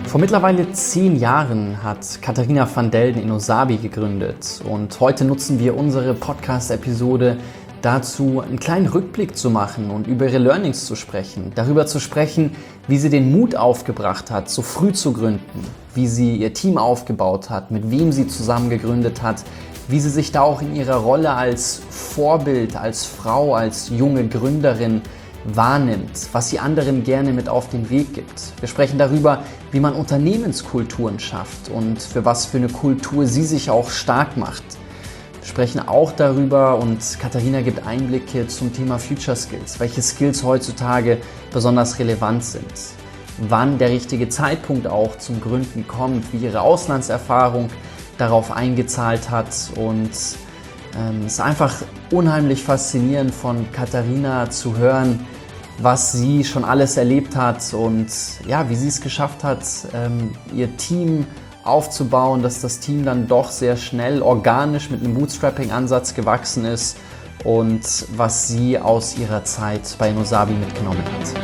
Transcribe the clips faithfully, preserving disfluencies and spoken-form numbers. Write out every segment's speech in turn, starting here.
Vor mittlerweile zehn Jahren hat Katharina van Delden InnoSabi gegründet und heute nutzen wir unsere Podcast-Episode dazu, einen kleinen Rückblick zu machen und über ihre Learnings zu sprechen, darüber zu sprechen, wie sie den Mut aufgebracht hat, so früh zu gründen, wie sie ihr Team aufgebaut hat, mit wem sie zusammen gegründet hat, wie sie sich da auch in ihrer Rolle als Vorbild, als Frau, als junge Gründerin wahrnimmt, was sie anderen gerne mit auf den Weg gibt. Wir sprechen darüber, wie man Unternehmenskulturen schafft und für was für eine Kultur sie sich auch stark macht. Wir sprechen auch darüber und Katharina gibt Einblicke zum Thema Future Skills, welche Skills heutzutage besonders relevant sind, wann der richtige Zeitpunkt auch zum Gründen kommt, wie ihre Auslandserfahrung darauf eingezahlt hat und ähm, es ist einfach unheimlich faszinierend von Katharina zu hören, was sie schon alles erlebt hat und ja, wie sie es geschafft hat, ähm, ihr Team aufzubauen, dass das Team dann doch sehr schnell organisch mit einem Bootstrapping-Ansatz gewachsen ist und was sie aus ihrer Zeit bei InnoSabi mitgenommen hat.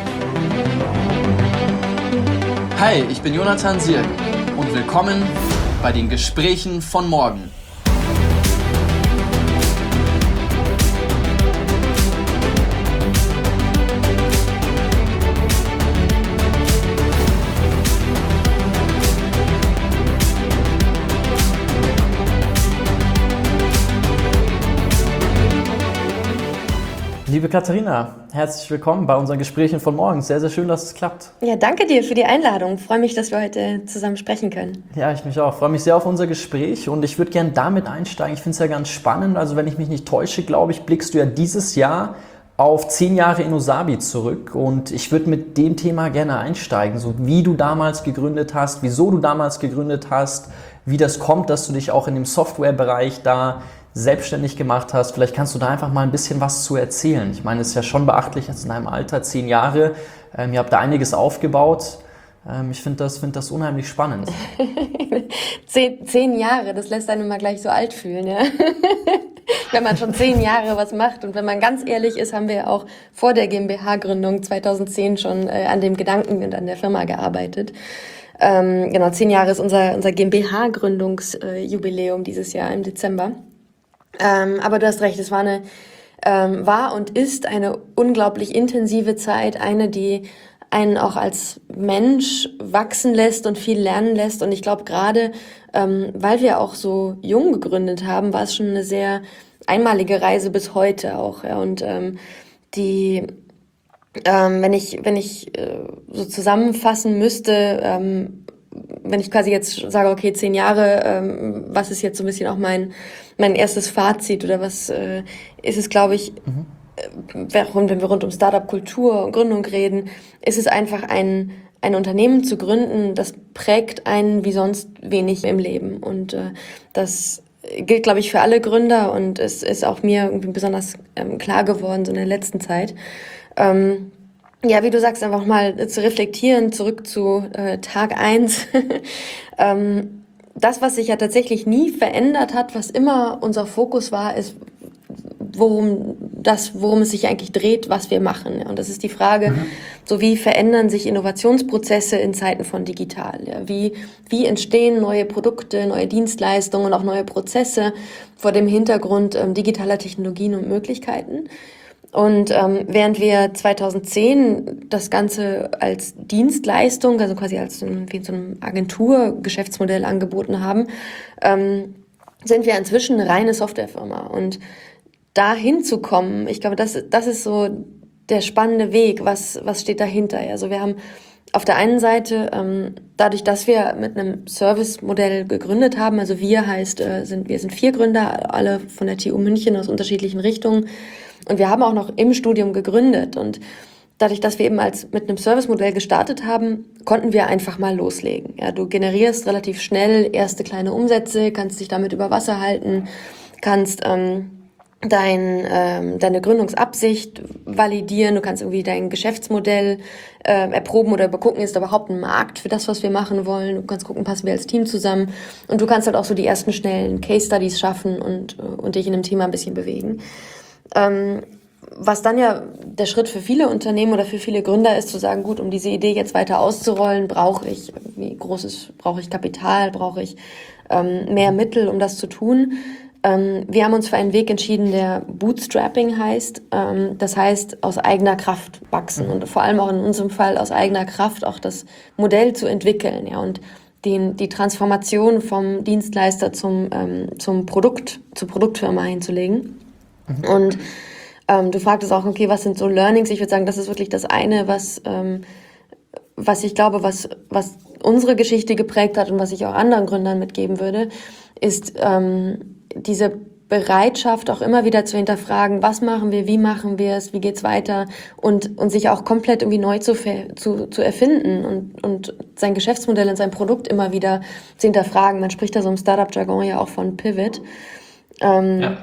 Hi, ich bin Jonathan Sierk und willkommen bei den Gesprächen von morgen. Liebe Katharina, herzlich willkommen bei unseren Gesprächen von morgen. Sehr, sehr schön, dass es klappt. Ja, danke dir für die Einladung. Ich freue mich, dass wir heute zusammen sprechen können. Ja, ich mich auch. Ich freue mich sehr auf unser Gespräch und ich würde gerne damit einsteigen. Ich finde es ja ganz spannend. Also wenn ich mich nicht täusche, glaube ich, blickst du ja dieses Jahr auf zehn Jahre InnoSabi zurück und ich würde mit dem Thema gerne einsteigen, so wie du damals gegründet hast, wieso du damals gegründet hast, wie das kommt, dass du dich auch in dem Softwarebereich da selbstständig gemacht hast. Vielleicht kannst du da einfach mal ein bisschen was zu erzählen. Ich meine, es ist ja schon beachtlich, jetzt in deinem Alter, zehn Jahre, ähm, ihr habt da einiges aufgebaut. Ähm, ich finde das, find das unheimlich spannend. zehn, zehn Jahre, das lässt einen immer gleich so alt fühlen, ja. Wenn man schon zehn Jahre was macht. Und wenn man ganz ehrlich ist, haben wir auch vor der GmbH-Gründung zweitausendzehn schon äh, an dem Gedanken und an der Firma gearbeitet. Ähm, genau, zehn Jahre ist unser, unser GmbH-Gründungsjubiläum äh, dieses Jahr im Dezember. Ähm, aber du hast recht, es war eine, ähm, war und ist eine unglaublich intensive Zeit, eine, die einen auch als Mensch wachsen lässt und viel lernen lässt. Und ich glaube gerade, ähm, weil wir auch so jung gegründet haben, war es schon eine sehr einmalige Reise bis heute auch. Ja. Und ähm, die, ähm, wenn ich, wenn ich äh, so zusammenfassen müsste, ähm, wenn ich quasi jetzt sage, okay, zehn Jahre, ähm, was ist jetzt so ein bisschen auch mein mein erstes Fazit oder was äh, ist es, glaube ich, mhm. äh, wenn wir rund um Startup-Kultur und Gründung reden, ist es einfach ein ein Unternehmen zu gründen, das prägt einen wie sonst wenig im Leben und äh, das gilt, glaube ich, für alle Gründer und es ist auch mir irgendwie besonders ähm, klar geworden so in der letzten Zeit. Ähm, Ja, wie du sagst, einfach mal zu reflektieren, zurück zu äh, Tag eins. ähm, das, was sich ja tatsächlich nie verändert hat, was immer unser Fokus war, ist, worum das, worum es sich eigentlich dreht, was wir machen. Ja. Und das ist die Frage, mhm. so wie verändern sich Innovationsprozesse in Zeiten von digital? Ja. Wie, wie entstehen neue Produkte, neue Dienstleistungen und auch neue Prozesse vor dem Hintergrund ähm, digitaler Technologien und Möglichkeiten? Und ähm, während wir zweitausendzehn das Ganze als Dienstleistung, also quasi als so ein, wie so ein Agenturgeschäftsmodell angeboten haben, ähm, sind wir inzwischen eine reine Softwarefirma. Und da hinzukommen, ich glaube, das, das ist so der spannende Weg. Was, was steht dahinter? Also wir haben auf der einen Seite, ähm, dadurch, dass wir mit einem Service-Modell gegründet haben, also wir heißt, äh, sind wir sind vier Gründer, alle von der T U München aus unterschiedlichen Richtungen. Und wir haben auch noch im Studium gegründet und dadurch, dass wir eben als mit einem Servicemodell gestartet haben, konnten wir einfach mal loslegen. Ja, du generierst relativ schnell erste kleine Umsätze, kannst dich damit über Wasser halten, kannst ähm, dein, ähm, deine Gründungsabsicht validieren, du kannst irgendwie dein Geschäftsmodell äh, erproben oder übergucken, ist da überhaupt ein Markt für das, was wir machen wollen. Du kannst gucken, passen wir als Team zusammen und du kannst halt auch so die ersten schnellen Case Studies schaffen und, und dich in dem Thema ein bisschen bewegen. Ähm, was dann ja der Schritt für viele Unternehmen oder für viele Gründer ist, zu sagen, gut, um diese Idee jetzt weiter auszurollen, brauche ich wie großes, brauche ich Kapital, brauche ich ähm, mehr Mittel, um das zu tun. Ähm, wir haben uns für einen Weg entschieden, der Bootstrapping heißt. Ähm, das heißt, aus eigener Kraft wachsen und vor allem auch in unserem Fall aus eigener Kraft auch das Modell zu entwickeln, ja, und den, die Transformation vom Dienstleister zum, ähm, zum Produkt, zur Produktfirma hinzulegen. Mhm. Und ähm, du fragtest auch, okay, was sind so Learnings? Ich würde sagen, das ist wirklich das eine, was, ähm, was ich glaube, was, was unsere Geschichte geprägt hat und was ich auch anderen Gründern mitgeben würde, ist ähm, diese Bereitschaft, auch immer wieder zu hinterfragen, was machen wir, wie machen wir es, wie geht's weiter und, und sich auch komplett irgendwie neu zu, zu, zu erfinden und, und sein Geschäftsmodell und sein Produkt immer wieder zu hinterfragen. Man spricht da so im Startup-Jargon ja auch von Pivot. Ähm, ja.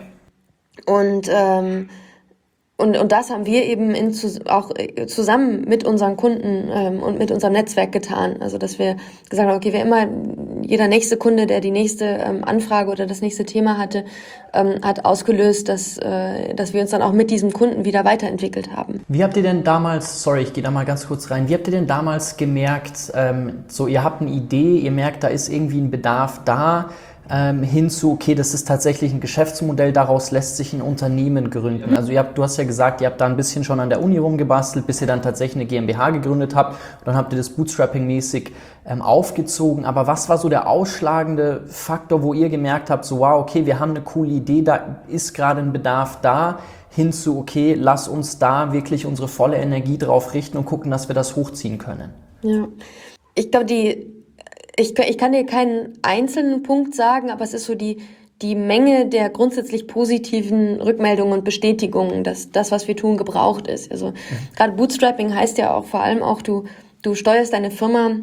Und, ähm, und, und das haben wir eben in, auch zusammen mit unseren Kunden ähm, und mit unserem Netzwerk getan. Also, dass wir gesagt haben, okay, wer immer, jeder nächste Kunde, der die nächste ähm, Anfrage oder das nächste Thema hatte, ähm, hat ausgelöst, dass, äh, dass wir uns dann auch mit diesem Kunden wieder weiterentwickelt haben. Wie habt ihr denn damals, sorry, ich gehe da mal ganz kurz rein, wie habt ihr denn damals gemerkt, ähm, so ihr habt eine Idee, ihr merkt, da ist irgendwie ein Bedarf da, Ähm, hinzu, okay, das ist tatsächlich ein Geschäftsmodell, daraus lässt sich ein Unternehmen gründen. Also ihr habt, du hast ja gesagt, ihr habt da ein bisschen schon an der Uni rumgebastelt, bis ihr dann tatsächlich eine GmbH gegründet habt und dann habt ihr das Bootstrapping-mäßig ähm, aufgezogen. Aber was war so der ausschlagende Faktor, wo ihr gemerkt habt, so wow, okay, wir haben eine coole Idee, da ist gerade ein Bedarf da, hinzu, okay, lass uns da wirklich unsere volle Energie drauf richten und gucken, dass wir das hochziehen können? Ja, ich glaube, die Ich, ich kann dir keinen einzelnen Punkt sagen, aber es ist so die, die Menge der grundsätzlich positiven Rückmeldungen und Bestätigungen, dass das, was wir tun, gebraucht ist. Also mhm. gerade Bootstrapping heißt ja auch vor allem auch, du, du steuerst deine Firma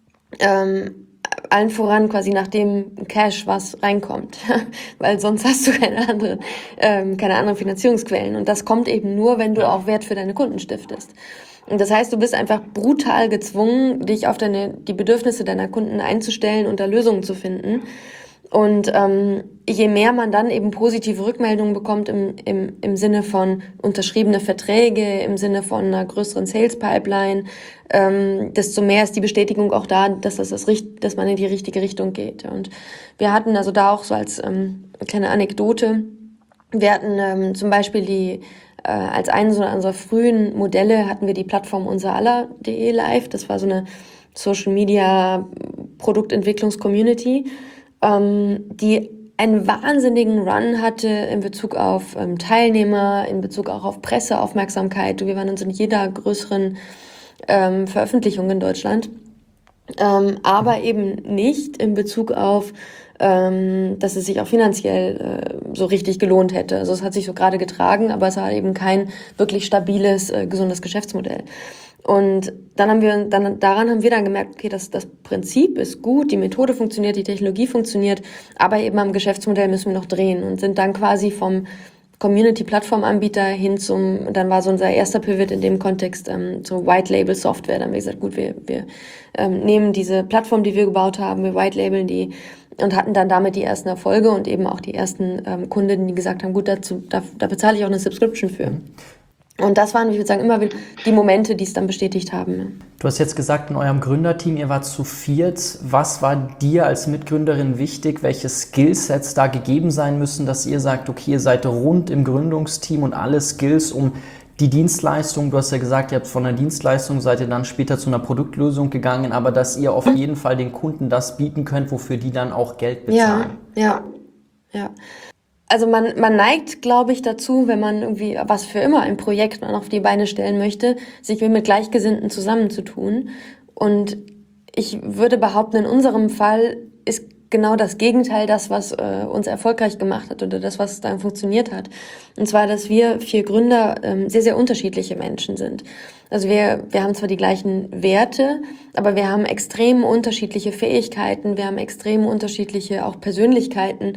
ähm, allen voran quasi nach dem Cash, was reinkommt, weil sonst hast du keine anderen, ähm, keine anderen Finanzierungsquellen. Und das kommt eben nur, wenn du auch Wert für deine Kunden stiftest. Und das heißt, du bist einfach brutal gezwungen, dich auf deine, die Bedürfnisse deiner Kunden einzustellen und da Lösungen zu finden. Und ähm, je mehr man dann eben positive Rückmeldungen bekommt im, im, im Sinne von unterschriebene Verträge, im Sinne von einer größeren Sales-Pipeline, ähm, desto mehr ist die Bestätigung auch da, dass, das das, dass man in die richtige Richtung geht. Und wir hatten also da auch so als ähm, kleine Anekdote, wir hatten ähm, zum Beispiel die Äh, als eines unserer frühen Modelle hatten wir die Plattform unseraller.de live. Das war so eine Social-Media-Produktentwicklungs-Community, ähm, die einen wahnsinnigen Run hatte in Bezug auf ähm, Teilnehmer, in Bezug auch auf Presseaufmerksamkeit. Wir waren uns in jeder größeren ähm, Veröffentlichung in Deutschland, ähm, aber eben nicht in Bezug auf Ähm, dass es sich auch finanziell äh, so richtig gelohnt hätte. Also es hat sich so gerade getragen, aber es war eben kein wirklich stabiles, äh, gesundes Geschäftsmodell. Und dann haben wir, dann daran haben wir dann gemerkt, okay, das, das Prinzip ist gut, die Methode funktioniert, die Technologie funktioniert, aber eben am Geschäftsmodell müssen wir noch drehen und sind dann quasi vom Community-Plattform-Anbieter hin zum, dann war so unser erster Pivot in dem Kontext ähm, so White-Label-Software. Dann haben wir gesagt, gut, wir, wir ähm, nehmen diese Plattform, die wir gebaut haben, wir white-labeln die und hatten dann damit die ersten Erfolge und eben auch die ersten ähm, Kunden, die gesagt haben, gut, dazu, da, da bezahle ich auch eine Subscription für. Und das waren, ich würde sagen, immer die Momente, die es dann bestätigt haben. Du hast jetzt gesagt, in eurem Gründerteam, ihr wart zu viert. Was war dir als Mitgründerin wichtig? Welche Skillsets da gegeben sein müssen, dass ihr sagt, okay, ihr seid rund im Gründungsteam und alle Skills, um die Dienstleistung, du hast ja gesagt, ihr habt von der Dienstleistung, seid ihr dann später zu einer Produktlösung gegangen, aber dass ihr auf jeden Fall den Kunden das bieten könnt, wofür die dann auch Geld bezahlen. Ja, ja, ja. Also man, man neigt, glaube ich, dazu, wenn man irgendwie was für immer ein Projekt auf die Beine stellen möchte, sich mit Gleichgesinnten zusammenzutun. Und ich würde behaupten, in unserem Fall ist genau das Gegenteil das, was äh, uns erfolgreich gemacht hat oder das, was dann funktioniert hat. Und zwar, dass wir vier Gründer ähm, sehr, sehr unterschiedliche Menschen sind. Also wir, wir haben zwar die gleichen Werte, aber wir haben extrem unterschiedliche Fähigkeiten, wir haben extrem unterschiedliche auch Persönlichkeiten,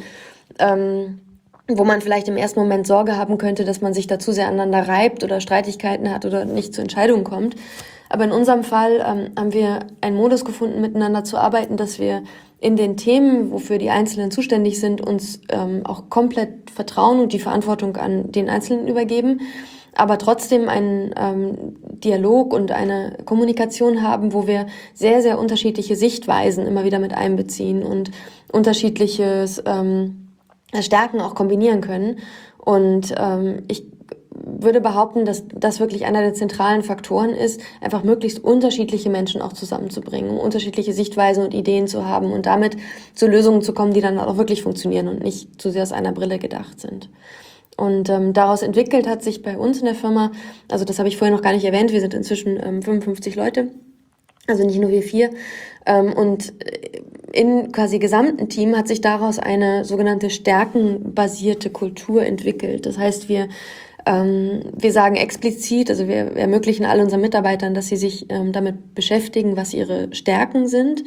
ähm, wo man vielleicht im ersten Moment Sorge haben könnte, dass man sich da zu sehr aneinander reibt oder Streitigkeiten hat oder nicht zu Entscheidungen kommt. Aber in unserem Fall ähm, haben wir einen Modus gefunden, miteinander zu arbeiten, dass wir in den Themen, wofür die Einzelnen zuständig sind, uns ähm, auch komplett vertrauen und die Verantwortung an den Einzelnen übergeben. aber trotzdem einen ähm, Dialog und eine Kommunikation haben, wo wir sehr, sehr unterschiedliche Sichtweisen immer wieder mit einbeziehen und unterschiedliches ähm, Stärken auch kombinieren können. Und ähm, ich würde behaupten, dass das wirklich einer der zentralen Faktoren ist, einfach möglichst unterschiedliche Menschen auch zusammenzubringen, um unterschiedliche Sichtweisen und Ideen zu haben und damit zu Lösungen zu kommen, die dann auch wirklich funktionieren und nicht zu sehr aus einer Brille gedacht sind. Und ähm, daraus entwickelt hat sich bei uns in der Firma, also das habe ich vorher noch gar nicht erwähnt, wir sind inzwischen ähm, fünfundfünfzig Leute, also nicht nur wir vier. Ähm, und in quasi gesamten Team hat sich daraus eine sogenannte stärkenbasierte Kultur entwickelt. Das heißt, wir ähm, wir sagen explizit, also wir ermöglichen all unseren Mitarbeitern, dass sie sich ähm, damit beschäftigen, was ihre Stärken sind.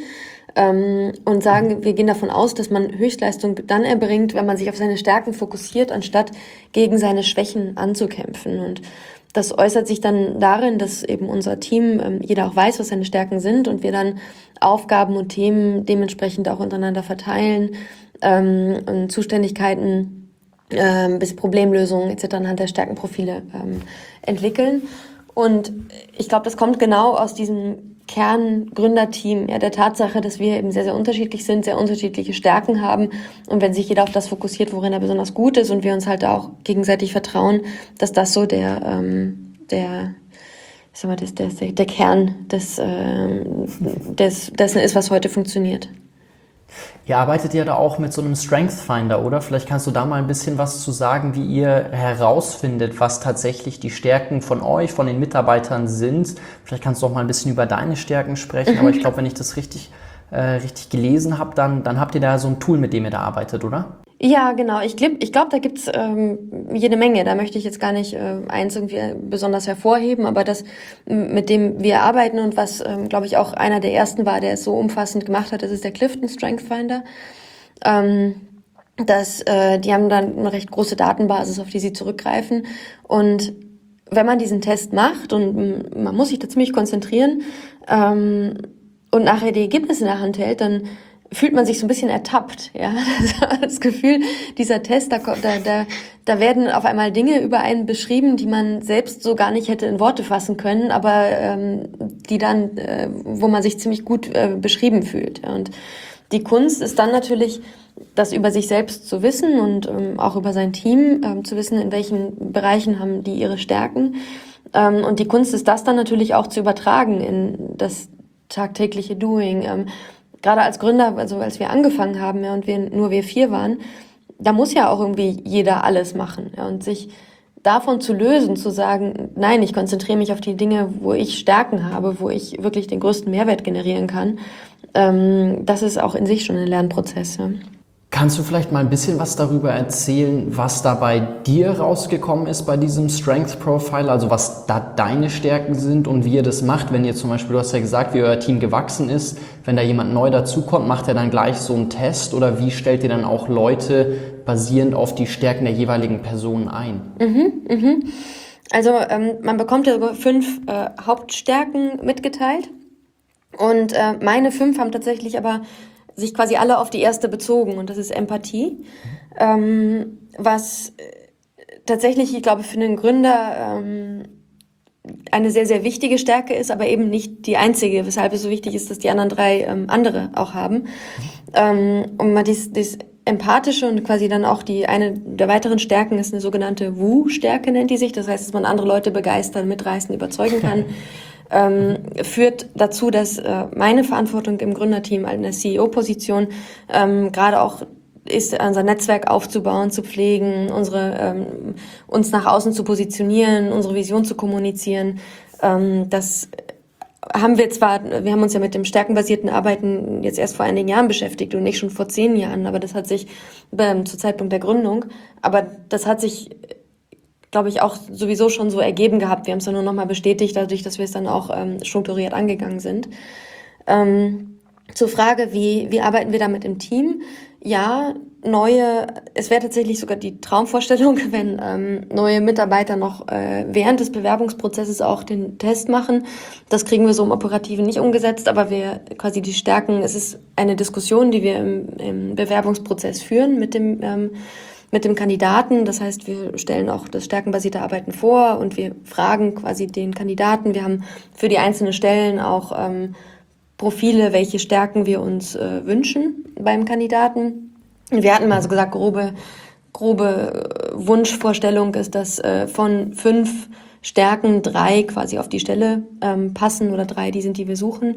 Ähm, und sagen, wir gehen davon aus, dass man Höchstleistung dann erbringt, wenn man sich auf seine Stärken fokussiert, anstatt gegen seine Schwächen anzukämpfen. Und das äußert sich dann darin, dass eben unser Team, ähm, jeder auch weiß, was seine Stärken sind und wir dann Aufgaben und Themen dementsprechend auch untereinander verteilen ähm, und Zuständigkeiten ähm, bis Problemlösungen et cetera anhand der Stärkenprofile ähm, entwickeln. Und ich glaube, das kommt genau aus diesem Kerngründerteam, ja, der Tatsache, dass wir eben sehr, sehr unterschiedlich sind, sehr unterschiedliche Stärken haben. Und wenn sich jeder auf das fokussiert, worin er besonders gut ist und wir uns halt auch gegenseitig vertrauen, dass das so der, ähm, der, ich sag mal, das, der, der Kern des, ähm, des, dessen ist, was heute funktioniert. Ihr arbeitet ja da auch mit so einem Strength Finder, oder? Vielleicht kannst du da mal ein bisschen was zu sagen, wie ihr herausfindet, was tatsächlich die Stärken von euch, von den Mitarbeitern sind. Vielleicht kannst du auch mal ein bisschen über deine Stärken sprechen, mhm. aber ich glaube, wenn ich das richtig, äh, richtig gelesen habe, dann, dann habt ihr da so ein Tool, mit dem ihr da arbeitet, oder? Ja, genau. Ich glaube, ich glaub, da gibt's ähm, jede Menge. Da möchte ich jetzt gar nicht äh, eins irgendwie besonders hervorheben, aber das, mit dem wir arbeiten und was, ähm, glaube ich, auch einer der ersten war, der es so umfassend gemacht hat, das ist der Clifton Strength Finder. Ähm, das, äh, die haben dann eine recht große Datenbasis, auf die sie zurückgreifen. Und wenn man diesen Test macht und man muss sich da ziemlich konzentrieren ähm, und nachher die Ergebnisse in der Hand hält, dann fühlt man sich so ein bisschen ertappt, ja. Das Gefühl, dieser Test, da, da, da, da werden auf einmal Dinge über einen beschrieben, die man selbst so gar nicht hätte in Worte fassen können, aber ähm, die dann, äh, wo man sich ziemlich gut äh, beschrieben fühlt. Ja. Und die Kunst ist dann natürlich, das über sich selbst zu wissen und ähm, auch über sein Team ähm, zu wissen, in welchen Bereichen haben die ihre Stärken. Ähm, und die Kunst ist das dann natürlich auch zu übertragen in das tagtägliche Doing. Ähm, Gerade als Gründer, also als wir angefangen haben, ja, und wir nur wir vier waren, da muss ja auch irgendwie jeder alles machen, ja, und sich davon zu lösen, zu sagen, nein, ich konzentriere mich auf die Dinge, wo ich Stärken habe, wo ich wirklich den größten Mehrwert generieren kann, ähm, das ist auch in sich schon ein Lernprozess. Ja. Kannst du vielleicht mal ein bisschen was darüber erzählen, was da bei dir rausgekommen ist bei diesem Strength Profile, also was da deine Stärken sind und wie ihr das macht, wenn ihr zum Beispiel, du hast ja gesagt, wie euer Team gewachsen ist, wenn da jemand neu dazukommt, macht er dann gleich so einen Test oder wie stellt ihr dann auch Leute basierend auf die Stärken der jeweiligen Personen ein? Mhm, mhm. Also ähm, man bekommt ja sogar fünf äh, Hauptstärken mitgeteilt und äh, meine fünf haben tatsächlich aber sich quasi alle auf die erste bezogen und das ist Empathie, ähm, was tatsächlich, ich glaube, für einen Gründer ähm, eine sehr, sehr wichtige Stärke ist, aber eben nicht die einzige, weshalb es so wichtig ist, dass die anderen drei ähm, andere auch haben. Ähm, und mal dies, dies Empathische und quasi dann auch die eine der weiteren Stärken ist eine sogenannte Woo-Stärke, nennt die sich, das heißt, dass man andere Leute begeistern, mitreißen, überzeugen kann. Ähm, führt dazu, dass äh, meine Verantwortung im Gründerteam in der C E O-Position ähm, gerade auch ist, unser Netzwerk aufzubauen, zu pflegen, unsere ähm, uns nach außen zu positionieren, unsere Vision zu kommunizieren. Ähm, das haben wir zwar, wir haben uns ja mit dem stärkenbasierten Arbeiten jetzt erst vor einigen Jahren beschäftigt und nicht schon vor zehn Jahren, aber das hat sich ähm, zu Zeitpunkt der Gründung, aber das hat sich glaube ich, auch sowieso schon so ergeben gehabt. Wir haben es ja nur nochmal bestätigt, dadurch, dass wir es dann auch ähm, strukturiert angegangen sind. Ähm, zur Frage, wie, wie arbeiten wir damit im Team? Ja, neue, es wäre tatsächlich sogar die Traumvorstellung, wenn ähm, neue Mitarbeiter noch äh, während des Bewerbungsprozesses auch den Test machen. Das kriegen wir so im Operativen nicht umgesetzt, aber wir quasi die Stärken, es ist eine Diskussion, die wir im, im Bewerbungsprozess führen mit dem ähm, mit dem Kandidaten. Das heißt, wir stellen auch das stärkenbasierte Arbeiten vor und wir fragen quasi den Kandidaten. Wir haben für die einzelnen Stellen auch ähm, Profile, welche Stärken wir uns äh, wünschen beim Kandidaten. Wir hatten mal so gesagt, grobe, grobe Wunschvorstellung ist, dass äh, von fünf Stärken drei quasi auf die Stelle ähm, passen oder drei, die sind, die wir suchen.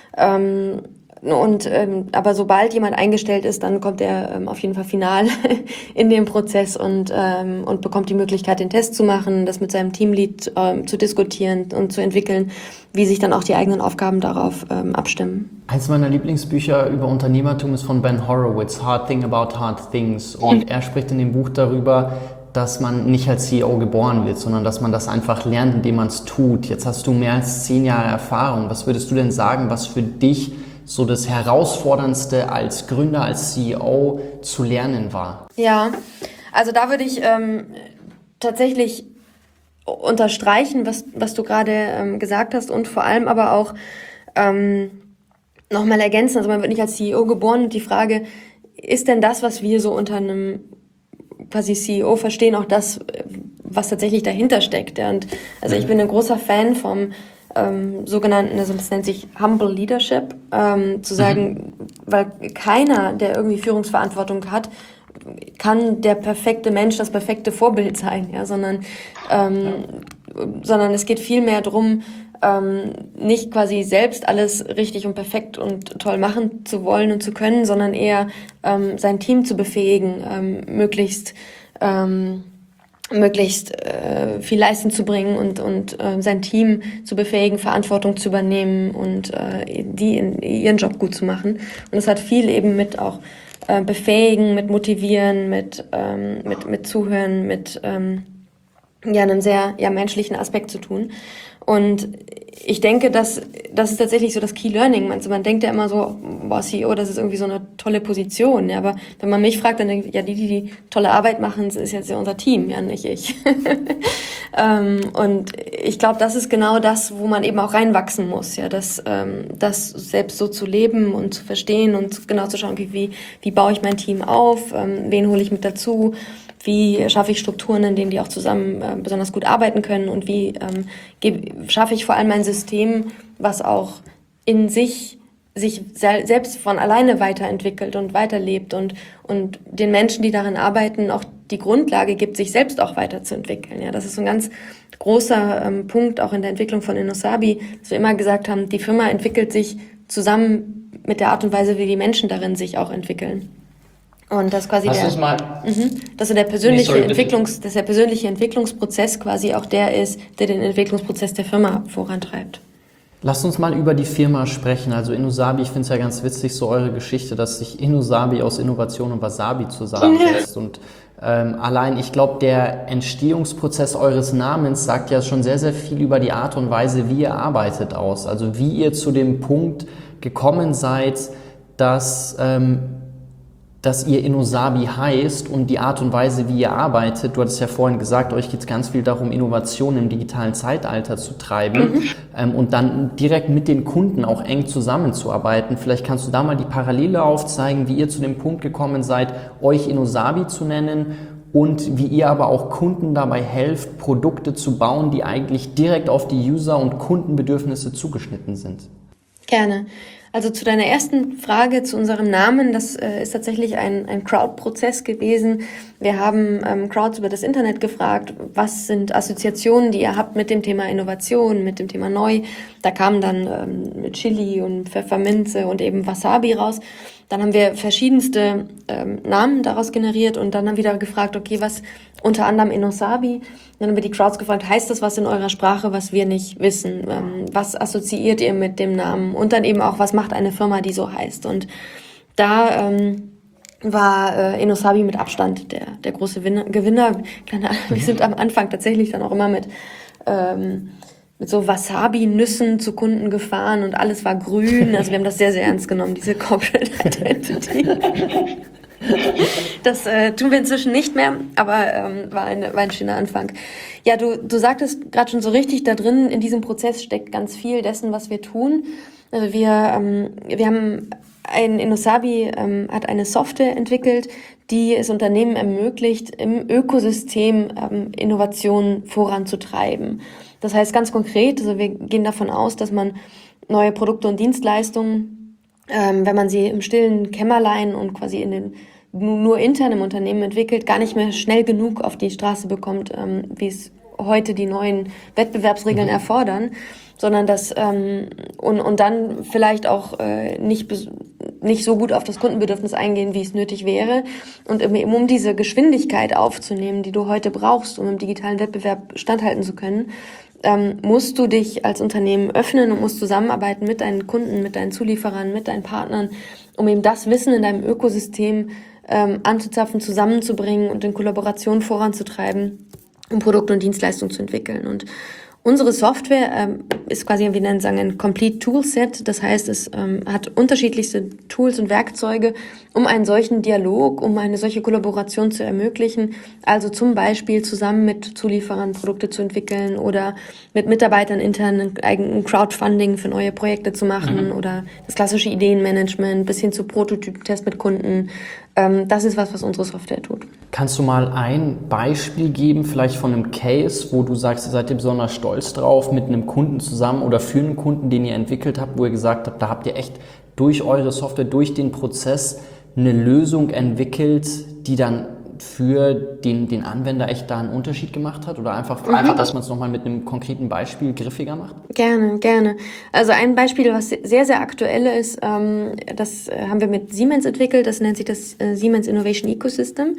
Ähm, und ähm, aber sobald jemand eingestellt ist, dann kommt er ähm, auf jeden Fall final in den Prozess und ähm, und bekommt die Möglichkeit, den Test zu machen, das mit seinem Teamlead ähm, zu diskutieren und zu entwickeln, wie sich dann auch die eigenen Aufgaben darauf ähm, abstimmen. Eins meiner Lieblingsbücher über Unternehmertum ist von Ben Horowitz, Hard Thing About Hard Things. Und er spricht in dem Buch darüber, dass man nicht als C E O geboren wird, sondern dass man das einfach lernt, indem man es tut. Jetzt hast du mehr als zehn Jahre Erfahrung. Was würdest du denn sagen, was für dich so das Herausforderndste als Gründer, als C E O zu lernen war? Ja, also da würde ich ähm, tatsächlich unterstreichen, was, was du gerade ähm, gesagt hast und vor allem aber auch ähm, nochmal ergänzen. Also man wird nicht als C E O geboren und die Frage, ist denn das, was wir so unter einem quasi C E O verstehen, auch das, was tatsächlich dahinter steckt. Ja. Und also ich bin ein großer Fan vom ähm, sogenannten, also das nennt sich Humble Leadership, ähm, zu sagen, mhm. weil keiner, der irgendwie Führungsverantwortung hat, kann der perfekte Mensch, das perfekte Vorbild sein, ja, sondern ähm, ja. sondern es geht viel mehr darum, ähm, nicht quasi selbst alles richtig und perfekt und toll machen zu wollen und zu können, sondern eher ähm, sein Team zu befähigen, ähm, möglichst ähm, möglichst äh, viel leisten zu bringen und und äh, sein Team zu befähigen, Verantwortung zu übernehmen und äh, die in, ihren Job gut zu machen. Und es hat viel eben mit auch äh, befähigen, mit motivieren, mit ähm, mit mit zuhören, mit ähm, ja einem sehr ja menschlichen Aspekt zu tun. Und ich denke, dass das ist tatsächlich so das Key Learning. Also man denkt ja immer so, boah, C E O, das ist irgendwie so eine tolle Position. Ja, aber wenn man mich fragt, dann denke ich, ja, die, die die tolle Arbeit machen, ist jetzt ja unser Team, ja, nicht ich. ähm, und ich glaube, das ist genau das, wo man eben auch reinwachsen muss, ja, das, ähm, das selbst so zu leben und zu verstehen und genau zu schauen, wie, wie, wie baue ich mein Team auf, ähm, wen hole ich mit dazu, wie schaffe ich Strukturen, in denen die auch zusammen äh, besonders gut arbeiten können und wie ähm, geb, schaffe ich vor allem ein System, was auch in sich sich sel- selbst von alleine weiterentwickelt und weiterlebt und und den Menschen, die darin arbeiten, auch die Grundlage gibt, sich selbst auch weiterzuentwickeln. Ja, das ist so ein ganz großer ähm, Punkt auch in der Entwicklung von Innosabi, dass wir immer gesagt haben, die Firma entwickelt sich zusammen mit der Art und Weise, wie die Menschen darin sich auch entwickeln. Und das quasi Lass der, uns mal, mhm, dass so der persönliche Nee, sorry, Entwicklungs, dass der persönliche Entwicklungsprozess quasi auch der ist, der den Entwicklungsprozess der Firma vorantreibt. Lasst uns mal über die Firma sprechen. Also Innosabi, ich finde es ja ganz witzig, so eure Geschichte, dass sich Innosabi aus Innovation und Wasabi zusammensetzt. Und ähm, allein, ich glaube, der Entstehungsprozess eures Namens sagt ja schon sehr, sehr viel über die Art und Weise, wie ihr arbeitet aus. Also wie ihr zu dem Punkt gekommen seid, dass ähm, dass ihr Innosabi heißt und die Art und Weise, wie ihr arbeitet. Du hattest ja vorhin gesagt, euch geht es ganz viel darum, Innovation im digitalen Zeitalter zu treiben mhm. ähm, und dann direkt mit den Kunden auch eng zusammenzuarbeiten. Vielleicht kannst du da mal die Parallele aufzeigen, wie ihr zu dem Punkt gekommen seid, euch Innosabi zu nennen und wie ihr aber auch Kunden dabei helft, Produkte zu bauen, die eigentlich direkt auf die User- und Kundenbedürfnisse zugeschnitten sind. Gerne. Also zu deiner ersten Frage, zu unserem Namen, das äh, ist tatsächlich ein, ein Crowd-Prozess gewesen. Wir haben ähm, Crowds über das Internet gefragt, was sind Assoziationen, die ihr habt mit dem Thema Innovation, mit dem Thema Neu. Da kamen dann ähm, Chili und Pfefferminze und eben Wasabi raus. Dann haben wir verschiedenste ähm, Namen daraus generiert und dann haben wir wieder gefragt, okay, was unter anderem Innosabi. Dann haben wir die Crowds gefragt, heißt das was in eurer Sprache, was wir nicht wissen? Ähm, was assoziiert ihr mit dem Namen? Und dann eben auch, was macht eine Firma, die so heißt? Und da ähm, war äh, Innosabi mit Abstand der der große Winner, Gewinner. Wir sind am Anfang tatsächlich dann auch immer mit ähm, mit so Wasabi-Nüssen zu Kunden gefahren und alles war grün. Also wir haben das sehr, sehr ernst genommen, diese Corporate Identity. Das äh, tun wir inzwischen nicht mehr, aber ähm, war, ein, war ein schöner Anfang. Ja, du, du sagtest gerade schon so richtig, da drin in diesem Prozess steckt ganz viel dessen, was wir tun. Also wir, ähm, wir haben ein Innosabi ähm, hat eine Software entwickelt, die es Unternehmen ermöglicht, im Ökosystem ähm, Innovationen voranzutreiben. Das heißt ganz konkret, also wir gehen davon aus, dass man neue Produkte und Dienstleistungen, ähm, wenn man sie im stillen Kämmerlein und quasi in den nur intern im Unternehmen entwickelt, gar nicht mehr schnell genug auf die Straße bekommt, ähm, wie es heute die neuen Wettbewerbsregeln mhm. erfordern, sondern dass ähm, und und dann vielleicht auch äh, nicht nicht so gut auf das Kundenbedürfnis eingehen, wie es nötig wäre. Und eben um diese Geschwindigkeit aufzunehmen, die du heute brauchst, um im digitalen Wettbewerb standhalten zu können, ähm, musst du dich als Unternehmen öffnen und musst zusammenarbeiten mit deinen Kunden, mit deinen Zulieferern, mit deinen Partnern, um eben das Wissen in deinem Ökosystem ähm, anzuzapfen, zusammenzubringen und in Kollaboration voranzutreiben, um Produkte und Dienstleistungen zu entwickeln. Und unsere Software ähm, ist quasi, wir nennen es ein Complete Toolset. Das heißt, es ähm, hat unterschiedlichste Tools und Werkzeuge, um einen solchen Dialog, um eine solche Kollaboration zu ermöglichen. Also zum Beispiel zusammen mit Zulieferern Produkte zu entwickeln oder mit Mitarbeitern intern ein Crowdfunding für neue Projekte zu machen mhm. oder das klassische Ideenmanagement bis hin zu Prototyptest mit Kunden. Ähm, das ist was, was unsere Software tut. Kannst du mal ein Beispiel geben, vielleicht von einem Case, wo du sagst, ihr seid ihr besonders stolz drauf, mit einem Kunden zusammen oder für einen Kunden, den ihr entwickelt habt, wo ihr gesagt habt, da habt ihr echt durch eure Software, durch den Prozess eine Lösung entwickelt, die dann für den, den Anwender echt da einen Unterschied gemacht hat? Oder einfach, mhm. einfach dass man es nochmal mit einem konkreten Beispiel griffiger macht? Gerne, gerne. Also ein Beispiel, was sehr, sehr aktuell ist, ähm, das haben wir mit Siemens entwickelt, das nennt sich das äh, Siemens Innovation Ecosystem.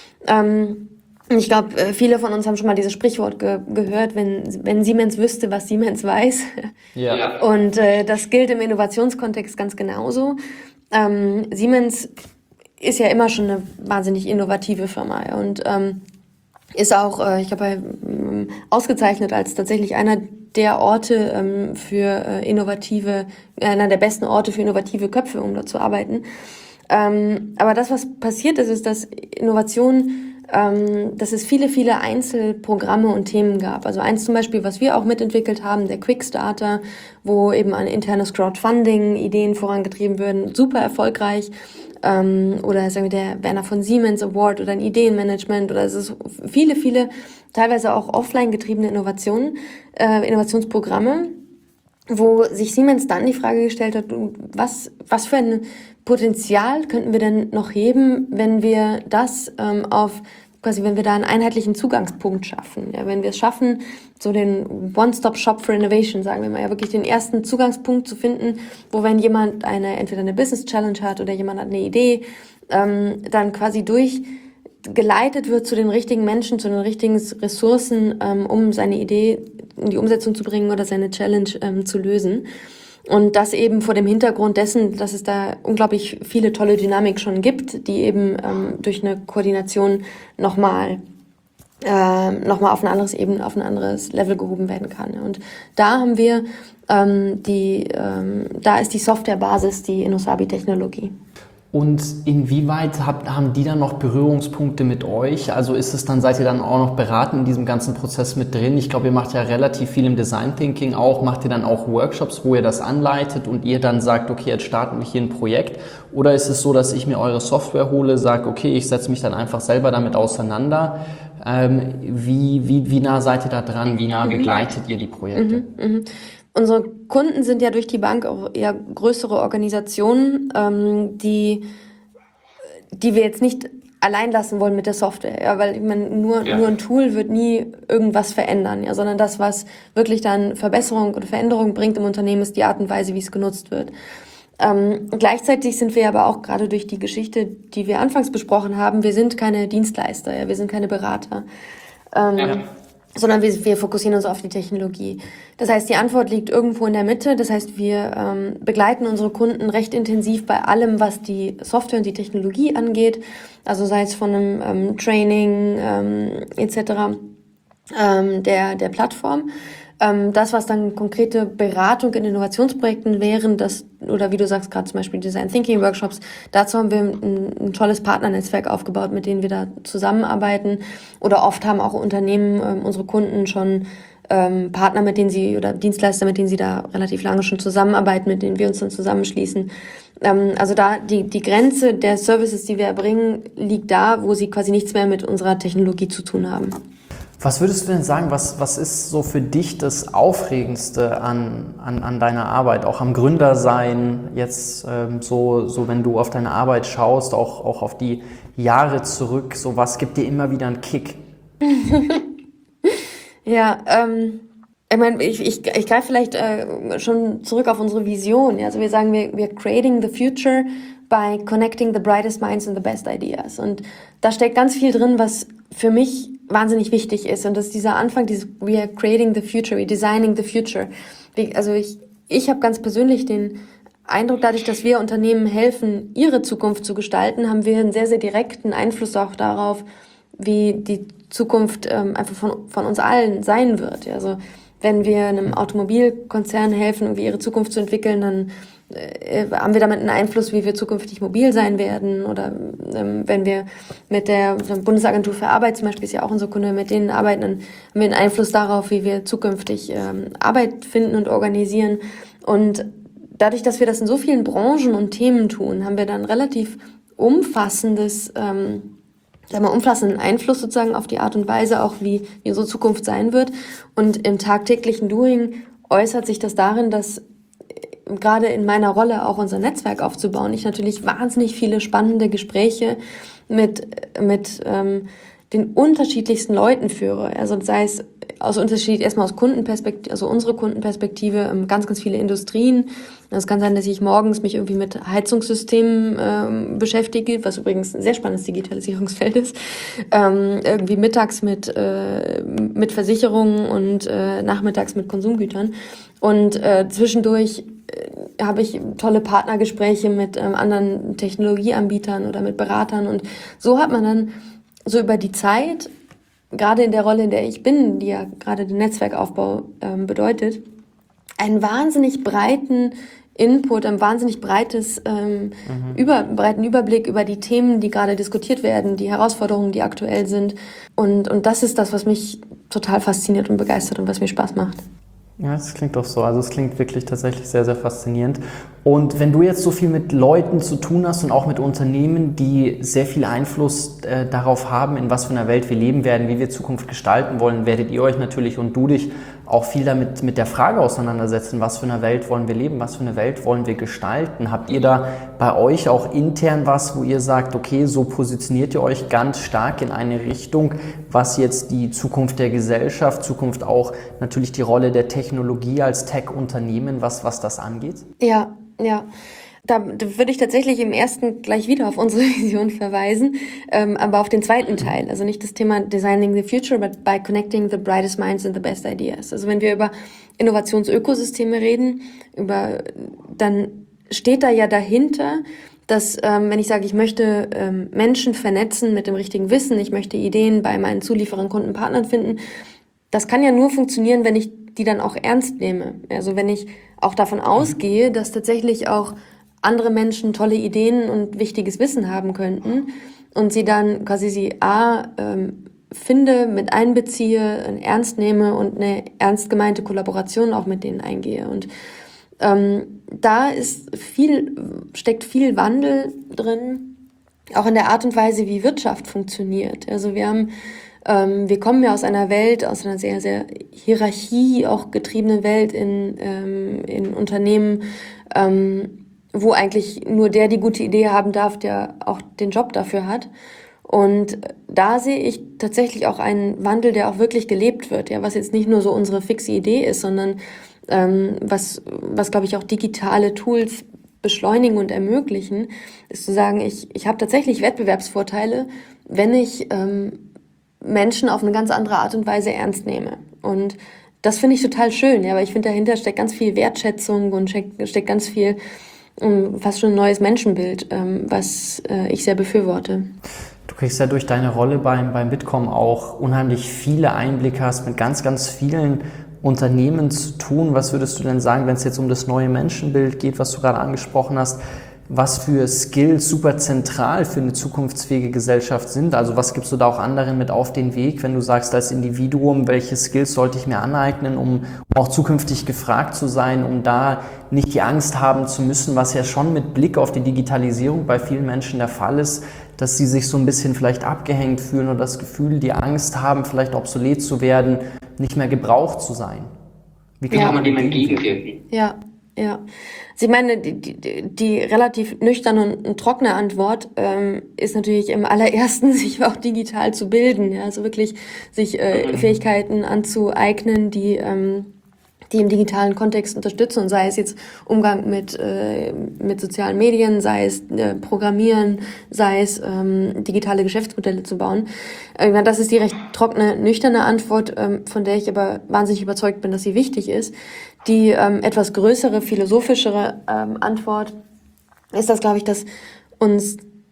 Ähm, ich glaube, viele von uns haben schon mal dieses Sprichwort ge- gehört, wenn, wenn Siemens wüsste, was Siemens weiß. Ja. Und äh, das gilt im Innovationskontext ganz genauso. Ähm, Siemens ist ja immer schon eine wahnsinnig innovative Firma ja, und ähm, ist auch, äh, ich glaube, ähm, ausgezeichnet als tatsächlich einer der Orte ähm, für äh, innovative, einer der besten Orte für innovative Köpfe, um dort zu arbeiten. Ähm, aber das, was passiert ist, ist, dass Innovation, ähm, dass es viele, viele Einzelprogramme und Themen gab. Also eins zum Beispiel, was wir auch mitentwickelt haben, der Quickstarter, wo eben ein internes Crowdfunding, Ideen vorangetrieben werden, super erfolgreich. Ähm, oder sagen wir der Werner von Siemens Award oder ein Ideenmanagement oder es ist viele, viele teilweise auch offline getriebene Innovationen, äh, Innovationsprogramme, wo sich Siemens dann die Frage gestellt hat, was, was für ein Potenzial könnten wir denn noch heben, wenn wir das ähm, auf quasi, wenn wir da einen einheitlichen Zugangspunkt schaffen. Ja, wenn wir es schaffen, so den One-Stop-Shop for Innovation, sagen wir mal, ja wirklich den ersten Zugangspunkt zu finden, wo wenn jemand eine entweder eine Business-Challenge hat oder jemand hat eine Idee, ähm, dann quasi durchgeleitet wird zu den richtigen Menschen, zu den richtigen Ressourcen, ähm, um seine Idee in die Umsetzung zu bringen oder seine Challenge ähm, zu lösen. Und das eben vor dem Hintergrund dessen, dass es da unglaublich viele tolle Dynamik schon gibt, die eben ähm, durch eine Koordination nochmal äh, nochmal auf ein anderes Ebene, auf ein anderes Level gehoben werden kann. Und da haben wir ähm, die, ähm, da ist die Softwarebasis die Innosabi-Technologie. Und inwieweit habt, haben die dann noch Berührungspunkte mit euch? Also ist es dann, seid ihr dann auch noch beraten in diesem ganzen Prozess mit drin? Ich glaube, ihr macht ja relativ viel im Design Thinking auch. Macht ihr dann auch Workshops, wo ihr das anleitet und ihr dann sagt, okay, jetzt starten wir hier ein Projekt? Oder ist es so, dass ich mir eure Software hole, sage, okay, ich setze mich dann einfach selber damit auseinander? Ähm, wie, wie, wie nah seid ihr da dran? Wie nah begleitet ihr die Projekte? Mhm, mh. Unsere Kunden sind ja durch die Bank auch eher größere Organisationen, ähm, die, die wir jetzt nicht allein lassen wollen mit der Software, ja, weil ich meine, nur, ja. nur ein Tool wird nie irgendwas verändern, ja, sondern das, was wirklich dann Verbesserung oder Veränderung bringt im Unternehmen, ist die Art und Weise, wie es genutzt wird. Ähm, gleichzeitig sind wir aber auch gerade durch die Geschichte, die wir anfangs besprochen haben, wir sind keine Dienstleister, ja, wir sind keine Berater. Ähm, ja. sondern wir, wir fokussieren uns auf die Technologie. Das heißt, die Antwort liegt irgendwo in der Mitte. Das heißt, wir ähm, begleiten unsere Kunden recht intensiv bei allem, was die Software und die Technologie angeht. Also sei es von einem ähm, Training ähm, et cetera ähm, der der Plattform. Ähm, das, was dann konkrete Beratung in Innovationsprojekten wären, das, oder wie du sagst, gerade zum Beispiel Design Thinking Workshops, dazu haben wir ein, ein tolles Partnernetzwerk aufgebaut, mit denen wir da zusammenarbeiten. Oder oft haben auch Unternehmen, ähm, unsere Kunden schon ähm, Partner, mit denen sie, oder Dienstleister, mit denen sie da relativ lange schon zusammenarbeiten, mit denen wir uns dann zusammenschließen. Ähm, also da, die, die Grenze der Services, die wir erbringen, liegt da, wo sie quasi nichts mehr mit unserer Technologie zu tun haben. Was würdest du denn sagen, was, was ist so für dich das Aufregendste an, an, an deiner Arbeit, auch am Gründersein, jetzt ähm, so, so wenn du auf deine Arbeit schaust, auch, auch auf die Jahre zurück, so was gibt dir immer wieder einen Kick? Ja, ähm, ich meine, ich, ich, ich greife vielleicht äh, schon zurück auf unsere Vision. Also wir sagen, wir, wir creating the future by connecting the brightest minds and the best ideas. Und da steckt ganz viel drin, was für mich wahnsinnig wichtig ist. Und das ist dieser Anfang, dieses we are creating the future, we are designing the future. Wie, also ich, ich habe ganz persönlich den Eindruck, dadurch, dass wir Unternehmen helfen, ihre Zukunft zu gestalten, haben wir einen sehr, sehr direkten Einfluss auch darauf, wie die Zukunft ähm, einfach von, von uns allen sein wird. Also wenn wir einem Automobilkonzern helfen, irgendwie ihre Zukunft zu entwickeln, dann äh, haben wir damit einen Einfluss, wie wir zukünftig mobil sein werden. Oder ähm, wenn wir mit der Bundesagentur für Arbeit zum Beispiel, ist ja auch unsere Kunde, mit denen arbeiten, dann haben wir einen Einfluss darauf, wie wir zukünftig ähm, Arbeit finden und organisieren. Und dadurch, dass wir das in so vielen Branchen und Themen tun, haben wir dann relativ umfassendes ähm, sagen wir, umfassenden Einfluss sozusagen auf die Art und Weise auch, wie, wie unsere Zukunft sein wird. Und im tagtäglichen Doing äußert sich das darin, dass gerade in meiner Rolle auch unser Netzwerk aufzubauen, ich natürlich wahnsinnig viele spannende Gespräche mit, mit ähm, den unterschiedlichsten Leuten führe. Also sei es aus Unterschied, erstmal aus Kundenperspektive, also unsere Kundenperspektive, ähm, ganz, ganz viele Industrien. Es kann sein, dass ich morgens mich irgendwie mit Heizungssystemen ähm, beschäftige, was übrigens ein sehr spannendes Digitalisierungsfeld ist. Ähm, irgendwie mittags mit, äh, mit Versicherungen und äh, nachmittags mit Konsumgütern. Und äh, zwischendurch äh, habe ich tolle Partnergespräche mit ähm, anderen Technologieanbietern oder mit Beratern. Und so hat man dann so über die Zeit, gerade in der Rolle, in der ich bin, die ja gerade den Netzwerkaufbau ähm, bedeutet, einen wahnsinnig breiten Input, ein wahnsinnig breites, ähm, mhm. über, breiten Überblick über die Themen, die gerade diskutiert werden, die Herausforderungen, die aktuell sind. Und, und das ist das, was mich total fasziniert und begeistert und was mir Spaß macht. Ja, das klingt doch so. Also es klingt wirklich tatsächlich sehr, sehr faszinierend. Und wenn du jetzt so viel mit Leuten zu tun hast und auch mit Unternehmen, die sehr viel Einfluss äh, darauf haben, in was für einer Welt wir leben werden, wie wir Zukunft gestalten wollen, werdet ihr euch natürlich und du dich auch viel damit mit der Frage auseinandersetzen, was für eine Welt wollen wir leben, was für eine Welt wollen wir gestalten. Habt ihr da bei euch auch intern was, wo ihr sagt, okay, so positioniert ihr euch ganz stark in eine Richtung, was jetzt die Zukunft der Gesellschaft, Zukunft auch natürlich die Rolle der Technologie als Tech-Unternehmen, was, was das angeht? Ja, ja. Da würde ich tatsächlich im ersten gleich wieder auf unsere Vision verweisen, ähm, aber auf den zweiten Teil. Also nicht das Thema Designing the Future, but by connecting the brightest minds and the best ideas. Also wenn wir über Innovationsökosysteme reden, über, dann steht da ja dahinter, dass ähm, wenn ich sage, ich möchte ähm, Menschen vernetzen mit dem richtigen Wissen, ich möchte Ideen bei meinen Zulieferern, Kunden, Partnern finden, das kann ja nur funktionieren, wenn ich die dann auch ernst nehme. Also wenn ich auch davon ausgehe, dass tatsächlich auch andere Menschen tolle Ideen und wichtiges Wissen haben könnten und sie dann quasi sie A, ähm, finde, mit einbeziehe, ernst nehme und eine ernst gemeinte Kollaboration auch mit denen eingehe. Und ähm, da ist viel, steckt viel Wandel drin, auch in der Art und Weise, wie Wirtschaft funktioniert. Also wir haben ähm, wir kommen ja aus einer Welt, aus einer sehr, sehr Hierarchie auch getriebenen Welt in, ähm, in Unternehmen, ähm, wo eigentlich nur der die gute Idee haben darf, der auch den Job dafür hat. Und da sehe ich tatsächlich auch einen Wandel, der auch wirklich gelebt wird, ja, was jetzt nicht nur so unsere fixe Idee ist, sondern ähm, was, was glaube ich auch digitale Tools beschleunigen und ermöglichen, ist zu sagen, ich, ich habe tatsächlich Wettbewerbsvorteile, wenn ich ähm, Menschen auf eine ganz andere Art und Weise ernst nehme. Und das finde ich total schön, ja, weil ich finde, dahinter steckt ganz viel Wertschätzung und steckt, steckt ganz viel, um, fast schon ein neues Menschenbild, ähm, was äh, ich sehr befürworte. Du kriegst ja durch deine Rolle beim, beim Bitkom auch unheimlich viele Einblicke, hast mit ganz, ganz vielen Unternehmen zu tun? Was würdest du denn sagen, wenn es jetzt um das neue Menschenbild geht, was du gerade angesprochen hast? Was für Skills super zentral für eine zukunftsfähige Gesellschaft sind? Also was gibst du da auch anderen mit auf den Weg, wenn du sagst, als Individuum, welche Skills sollte ich mir aneignen, um auch zukünftig gefragt zu sein, um da nicht die Angst haben zu müssen, was ja schon mit Blick auf die Digitalisierung bei vielen Menschen der Fall ist, dass sie sich so ein bisschen vielleicht abgehängt fühlen oder das Gefühl, die Angst haben, vielleicht obsolet zu werden, nicht mehr gebraucht zu sein. Wie kann Ja. man dem entgegenwirken? Ja, ja. Also ich meine, die, die, die relativ nüchterne und trockene Antwort ähm, ist natürlich im allerersten, sich auch digital zu bilden. Ja? Also wirklich sich äh, Fähigkeiten anzueignen, die ähm, die im digitalen Kontext unterstützen, und sei es jetzt Umgang mit äh, mit sozialen Medien, sei es äh, Programmieren, sei es ähm, digitale Geschäftsmodelle zu bauen. Äh, das ist die recht trockene, nüchterne Antwort, ähm, von der ich aber wahnsinnig überzeugt bin, dass sie wichtig ist. Die ähm, etwas größere, philosophischere ähm, Antwort ist das, glaube ich, dass uns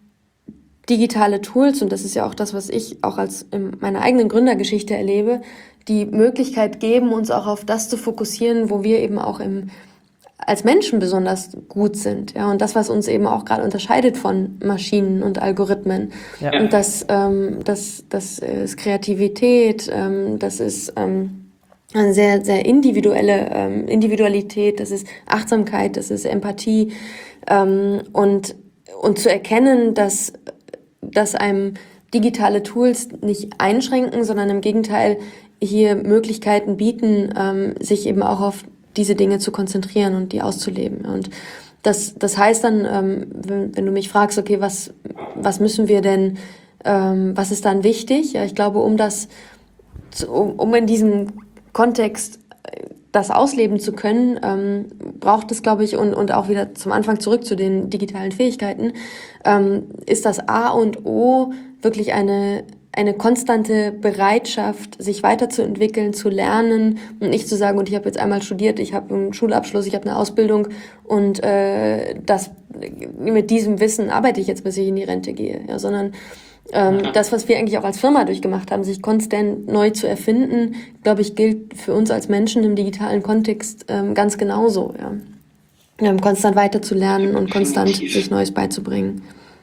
digitale Tools, und das ist ja auch das, was ich auch als in meiner eigenen Gründergeschichte erlebe, die Möglichkeit geben, uns auch auf das zu fokussieren, wo wir eben auch im, als Menschen besonders gut sind. Ja, und das, was uns eben auch gerade unterscheidet von Maschinen und Algorithmen. Ja. Und das, ähm, das, das ist Kreativität, ähm, das ist ähm, eine sehr, sehr individuelle ähm, Individualität, das ist Achtsamkeit, das ist Empathie, ähm, und, und zu erkennen, dass, dass einem digitale Tools nicht einschränken, sondern im Gegenteil hier Möglichkeiten bieten, ähm, sich eben auch auf diese Dinge zu konzentrieren und die auszuleben. Und das, das heißt dann, ähm, wenn, wenn du mich fragst, okay, was, was müssen wir denn, ähm, was ist dann wichtig? Ja, ich glaube, um das, zu, um, um in diesem Kontext das ausleben zu können, ähm, braucht es, glaube ich, und, und auch wieder zum Anfang zurück zu den digitalen Fähigkeiten, ähm, ist das A und O wirklich eine eine konstante Bereitschaft, sich weiterzuentwickeln, zu lernen und nicht zu sagen, und ich habe jetzt einmal studiert, ich habe einen Schulabschluss, ich habe eine Ausbildung und äh, das mit diesem Wissen arbeite ich jetzt, bis ich in die Rente gehe, ja, sondern ähm, das, was wir eigentlich auch als Firma durchgemacht haben, sich konstant neu zu erfinden, glaube ich, gilt für uns als Menschen im digitalen Kontext ähm, ganz genauso, ja. Ähm, konstant weiterzulernen und konstant sich Neues beizubringen.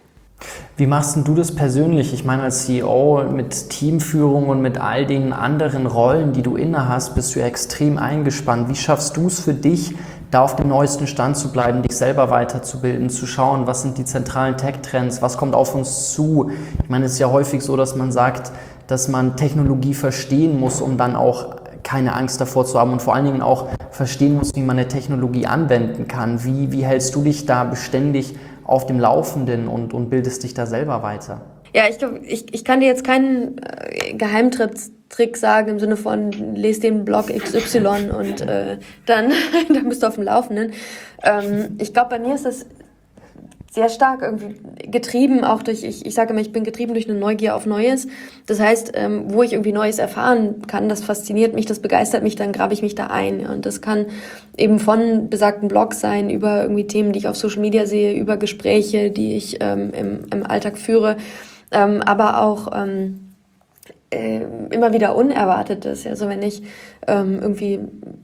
Wie machst denn du das persönlich? Ich meine, als C E O mit Teamführung und mit all den anderen Rollen, die du inne hast, bist du ja extrem eingespannt. Wie schaffst du es für dich, da auf dem neuesten Stand zu bleiben, dich selber weiterzubilden, zu schauen, was sind die zentralen Tech-Trends, was kommt auf uns zu? Ich meine, es ist ja häufig so, dass man sagt, dass man Technologie verstehen muss, um dann auch keine Angst davor zu haben und vor allen Dingen auch verstehen muss, wie man eine Technologie anwenden kann. Wie, wie hältst du dich da beständig auf dem Laufenden und, und bildest dich da selber weiter? Ja, ich glaube, ich, ich kann dir jetzt keinen äh, Geheimtrick sagen im Sinne von, lese den Blog X Y und äh, dann, dann bist du auf dem Laufenden. Ähm, ich glaube, bei mir ist das sehr stark irgendwie getrieben, auch durch, ich, ich sage immer, ich bin getrieben durch eine Neugier auf Neues. Das heißt, ähm, wo ich irgendwie Neues erfahren kann, das fasziniert mich, das begeistert mich, dann grabe ich mich da ein. Ja. Und das kann eben von besagten Blogs sein, über irgendwie Themen, die ich auf Social Media sehe, über Gespräche, die ich ähm, im, im Alltag führe, ähm, aber auch ähm, äh, immer wieder Unerwartetes. Also wenn ich ähm, irgendwie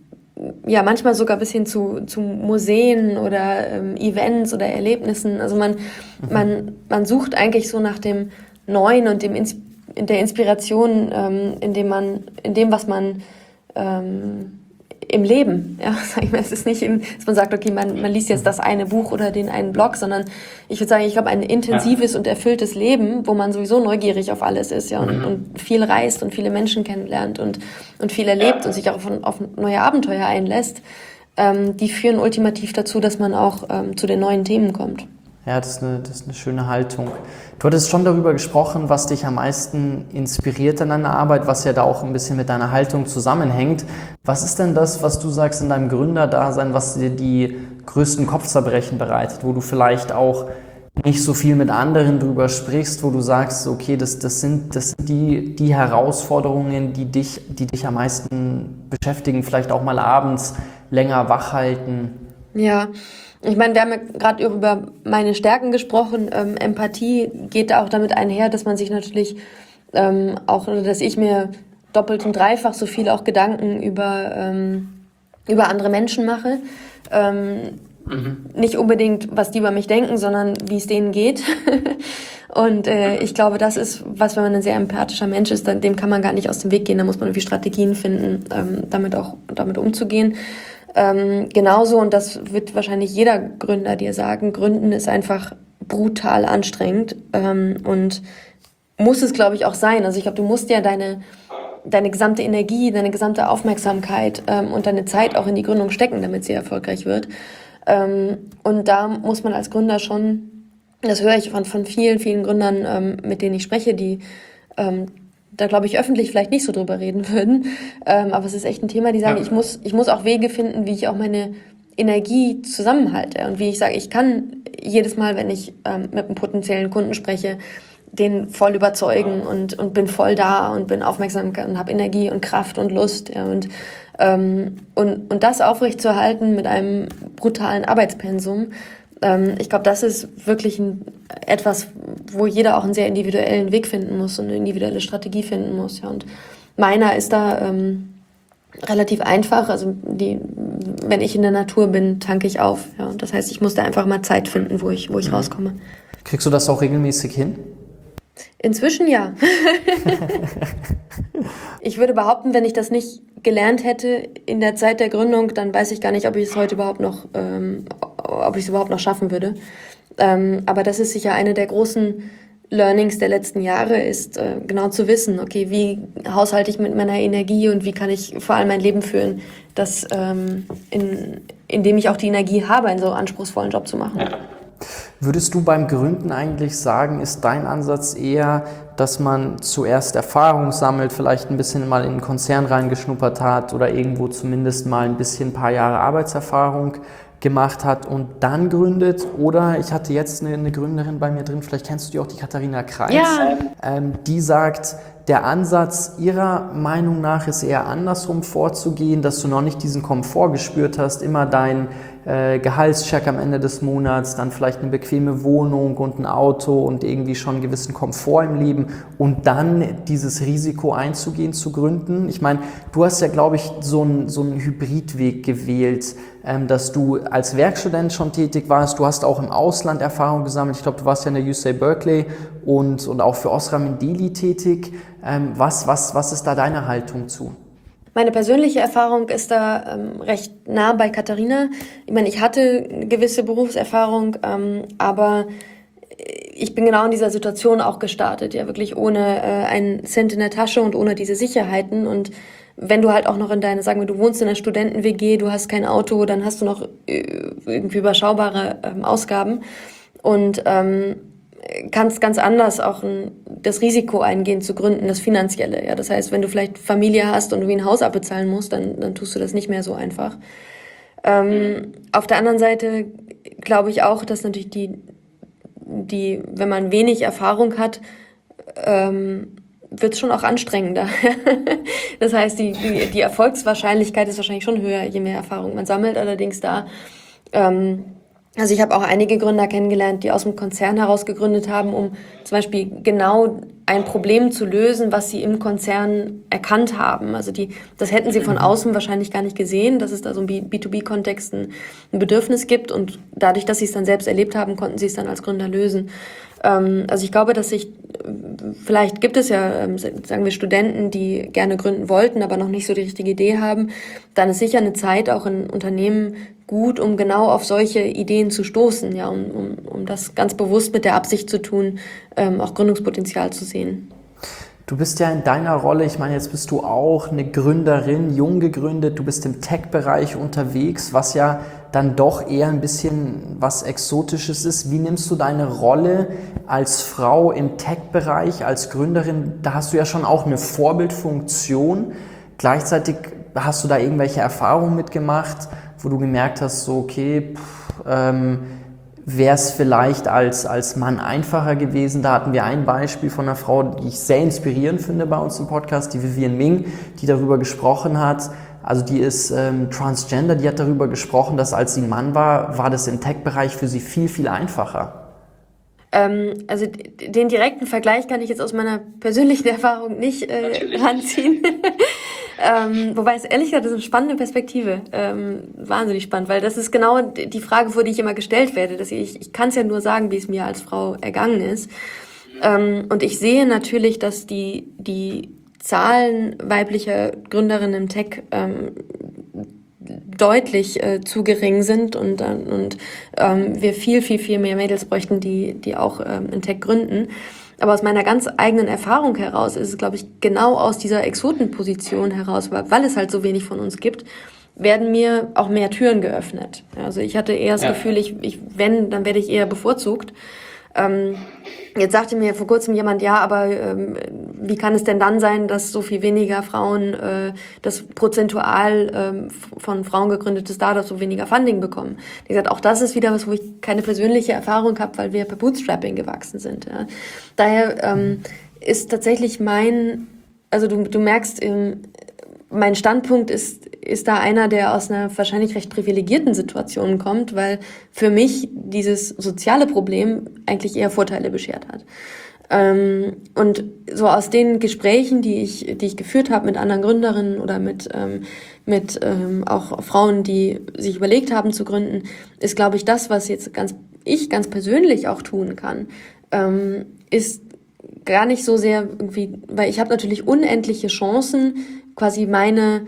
ja, manchmal sogar bis hin zu, zu Museen oder ähm, Events oder Erlebnissen. Also man, mhm. man, man sucht eigentlich so nach dem Neuen und dem Ins- in der Inspiration, ähm, in dem man, in dem, was man ähm, im Leben, ja, sag ich mal, es ist nicht, im, dass man sagt, okay, man, man liest jetzt das eine Buch oder den einen Blog, sondern ich würde sagen, ich glaube, ein intensives ja. und erfülltes Leben, wo man sowieso neugierig auf alles ist, ja, und, mhm. und viel reist und viele Menschen kennenlernt und, und viel erlebt ja. und sich auch auf, auf neue Abenteuer einlässt, ähm, die führen ultimativ dazu, dass man auch ähm, zu den neuen Themen kommt. Ja, das ist, eine, das ist eine schöne Haltung. Du hattest schon darüber gesprochen, was dich am meisten inspiriert an deiner Arbeit, was ja da auch ein bisschen mit deiner Haltung zusammenhängt. Was ist denn das, was du sagst in deinem Gründerdasein, was dir die größten Kopfzerbrechen bereitet, wo du vielleicht auch nicht so viel mit anderen drüber sprichst, wo du sagst, okay, das, das sind, das sind die, die Herausforderungen, die dich, die dich am meisten beschäftigen, vielleicht auch mal abends länger wach halten? Ja, ich meine, wir haben ja gerade über meine Stärken gesprochen. Ähm, Empathie geht auch damit einher, dass man sich natürlich ähm, auch, dass ich mir doppelt und dreifach so viel auch Gedanken über, ähm, über andere Menschen mache. Ähm, mhm. Nicht unbedingt, was die über mich denken, sondern wie es denen geht. Und äh, ich glaube, das ist was, wenn man ein sehr empathischer Mensch ist, dann, dem kann man gar nicht aus dem Weg gehen. Da muss man irgendwie Strategien finden, ähm, damit auch damit umzugehen. Ähm, genauso, und das wird wahrscheinlich jeder Gründer dir sagen, Gründen ist einfach brutal anstrengend ähm, und muss es, glaube ich, auch sein. Also ich glaube, du musst ja deine deine gesamte Energie, deine gesamte Aufmerksamkeit ähm, und deine Zeit auch in die Gründung stecken, damit sie erfolgreich wird. Ähm, und da muss man als Gründer schon, das höre ich von, von vielen, vielen Gründern, ähm, mit denen ich spreche, die ähm, da, glaube ich, öffentlich vielleicht nicht so drüber reden würden. Ähm, aber es ist echt ein Thema, die sagen, ja. ich muss, ich muss auch Wege finden, wie ich auch meine Energie zusammenhalte. Und wie ich sage, ich kann jedes Mal, wenn ich ähm, mit einem potenziellen Kunden spreche, den voll überzeugen und, und bin voll da und bin aufmerksam und habe Energie und Kraft und Lust. Ja, und, ähm, und, und das aufrechtzuerhalten mit einem brutalen Arbeitspensum, ähm, ich glaube, das ist wirklich ein, etwas, wo jeder auch einen sehr individuellen Weg finden muss und eine individuelle Strategie finden muss. Ja. Und meiner ist da ähm, relativ einfach. Also die, wenn ich in der Natur bin, tanke ich auf. Ja. Und das heißt, ich muss da einfach mal Zeit finden, wo ich, wo ich mhm. rauskomme. Kriegst du das auch regelmäßig hin? Inzwischen ja. Ich würde behaupten, wenn ich das nicht gelernt hätte in der Zeit der Gründung, dann weiß ich gar nicht, ob ich es heute überhaupt noch, ähm, ob ich es überhaupt noch schaffen würde. Ähm, aber das ist sicher eine der großen Learnings der letzten Jahre, ist äh, genau zu wissen, okay, wie haushalte ich mit meiner Energie und wie kann ich vor allem mein Leben führen, das, ähm, in, in dem ich auch die Energie habe, einen so anspruchsvollen Job zu machen. Ja. Würdest du beim Gründen eigentlich sagen, ist dein Ansatz eher, dass man zuerst Erfahrung sammelt, vielleicht ein bisschen mal in einen Konzern reingeschnuppert hat oder irgendwo zumindest mal ein bisschen ein paar Jahre Arbeitserfahrung gemacht hat und dann gründet? Oder ich hatte jetzt eine, eine Gründerin bei mir drin, vielleicht kennst du die auch, die Katharina Kreis, ja. ähm, die sagt, der Ansatz ihrer Meinung nach ist eher andersrum vorzugehen, dass du noch nicht diesen Komfort gespürt hast, immer dein äh, Gehaltscheck am Ende des Monats, dann vielleicht eine bequeme Wohnung und ein Auto und irgendwie schon einen gewissen Komfort im Leben und dann dieses Risiko einzugehen, zu gründen. Ich meine, du hast ja, glaube ich, so einen so einen Hybridweg gewählt, ähm, dass du als Werkstudent schon tätig warst, du hast auch im Ausland Erfahrung gesammelt, ich glaube, du warst ja in der U C Berkeley und, und auch für Osram in Delhi tätig. Ähm, was, was, was ist da deine Haltung zu? Meine persönliche Erfahrung ist da ähm, recht nah bei Katharina. Ich meine, ich hatte eine gewisse Berufserfahrung, ähm, aber ich bin genau in dieser Situation auch gestartet, ja wirklich ohne äh, einen Cent in der Tasche und ohne diese Sicherheiten. Und wenn du halt auch noch in deine, sagen wir, du wohnst in einer Studenten-W G, du hast kein Auto, dann hast du noch irgendwie überschaubare ähm, Ausgaben und ähm, kannst ganz anders auch ein, das Risiko eingehen zu gründen, das Finanzielle. Ja, das heißt, wenn du vielleicht Familie hast und du wie ein Haus abbezahlen musst, dann, dann tust du das nicht mehr so einfach. Ähm, auf der anderen Seite glaube ich auch, dass natürlich die, die, wenn man wenig Erfahrung hat, ähm, wird es schon auch anstrengender. Das heißt, die, die, die Erfolgswahrscheinlichkeit ist wahrscheinlich schon höher, je mehr Erfahrung man sammelt. Allerdings da, ähm, also ich habe auch einige Gründer kennengelernt, die aus dem Konzern heraus gegründet haben, um zum Beispiel genau ein Problem zu lösen, was sie im Konzern erkannt haben. Also die, das hätten sie von außen wahrscheinlich gar nicht gesehen, dass es da so im B zwei B-Kontext ein, ein Bedürfnis gibt. Und dadurch, dass sie es dann selbst erlebt haben, konnten sie es dann als Gründer lösen. Ähm, also ich glaube, dass sich, vielleicht gibt es ja, ähm, sagen wir, Studenten, die gerne gründen wollten, aber noch nicht so die richtige Idee haben. Dann ist sicher eine Zeit auch in Unternehmen gut, um genau auf solche Ideen zu stoßen, ja, um, um, um das ganz bewusst mit der Absicht zu tun, ähm, auch Gründungspotenzial zu sehen. Du bist ja in deiner Rolle, ich meine, jetzt bist du auch eine Gründerin, jung gegründet, du bist im Tech-Bereich unterwegs, was ja dann doch eher ein bisschen was Exotisches ist. Wie nimmst du deine Rolle als Frau im Tech-Bereich, als Gründerin? Da hast du ja schon auch eine Vorbildfunktion. Gleichzeitig hast du da irgendwelche Erfahrungen mitgemacht, wo du gemerkt hast, so okay, pff, ähm, wäre es vielleicht als, als Mann einfacher gewesen. Da hatten wir ein Beispiel von einer Frau, die ich sehr inspirierend finde bei uns im Podcast, die Vivian Ming, die darüber gesprochen hat. Also die ist ähm, Transgender, die hat darüber gesprochen, dass als sie ein Mann war, war das im Tech-Bereich für sie viel, viel einfacher. Ähm, also d- den direkten Vergleich kann ich jetzt aus meiner persönlichen Erfahrung nicht äh, ranziehen. ähm, wobei es ehrlich gesagt, das ist eine spannende Perspektive. Ähm, wahnsinnig spannend, weil das ist genau die Frage, vor die ich immer gestellt werde. Dass ich ich kann es ja nur sagen, wie es mir als Frau ergangen ist. Ähm, und ich sehe natürlich, dass die die Zahlen weiblicher Gründerinnen im Tech ähm, deutlich äh, zu gering sind und, äh, und ähm, wir viel, viel, viel mehr Mädels bräuchten, die, die auch ähm, in Tech gründen. Aber aus meiner ganz eigenen Erfahrung heraus ist es, glaube ich, genau aus dieser Exotenposition heraus, weil, weil es halt so wenig von uns gibt, werden mir auch mehr Türen geöffnet. Also ich hatte eher das ja. Gefühl, ich, ich, wenn, dann werde ich eher bevorzugt. Ähm, jetzt sagte mir vor kurzem jemand, ja, aber ähm, wie kann es denn dann sein, dass so viel weniger Frauen, äh, das prozentual ähm, von Frauen gegründete Startups so weniger Funding bekommen? Ich gesagt, auch das ist wieder was, wo ich keine persönliche Erfahrung habe, weil wir per Bootstrapping gewachsen sind. Ja. Daher ähm, ist tatsächlich mein, also du, du merkst, ähm, mein Standpunkt ist, ist da einer, der aus einer wahrscheinlich recht privilegierten Situation kommt, weil für mich dieses soziale Problem eigentlich eher Vorteile beschert hat. Ähm, und so aus den Gesprächen, die ich, die ich geführt habe mit anderen Gründerinnen oder mit, ähm, mit ähm, auch Frauen, die sich überlegt haben zu gründen, ist, glaube ich, das, was jetzt ganz ich ganz persönlich auch tun kann, ähm, ist gar nicht so sehr irgendwie, weil ich habe natürlich unendliche Chancen, quasi meine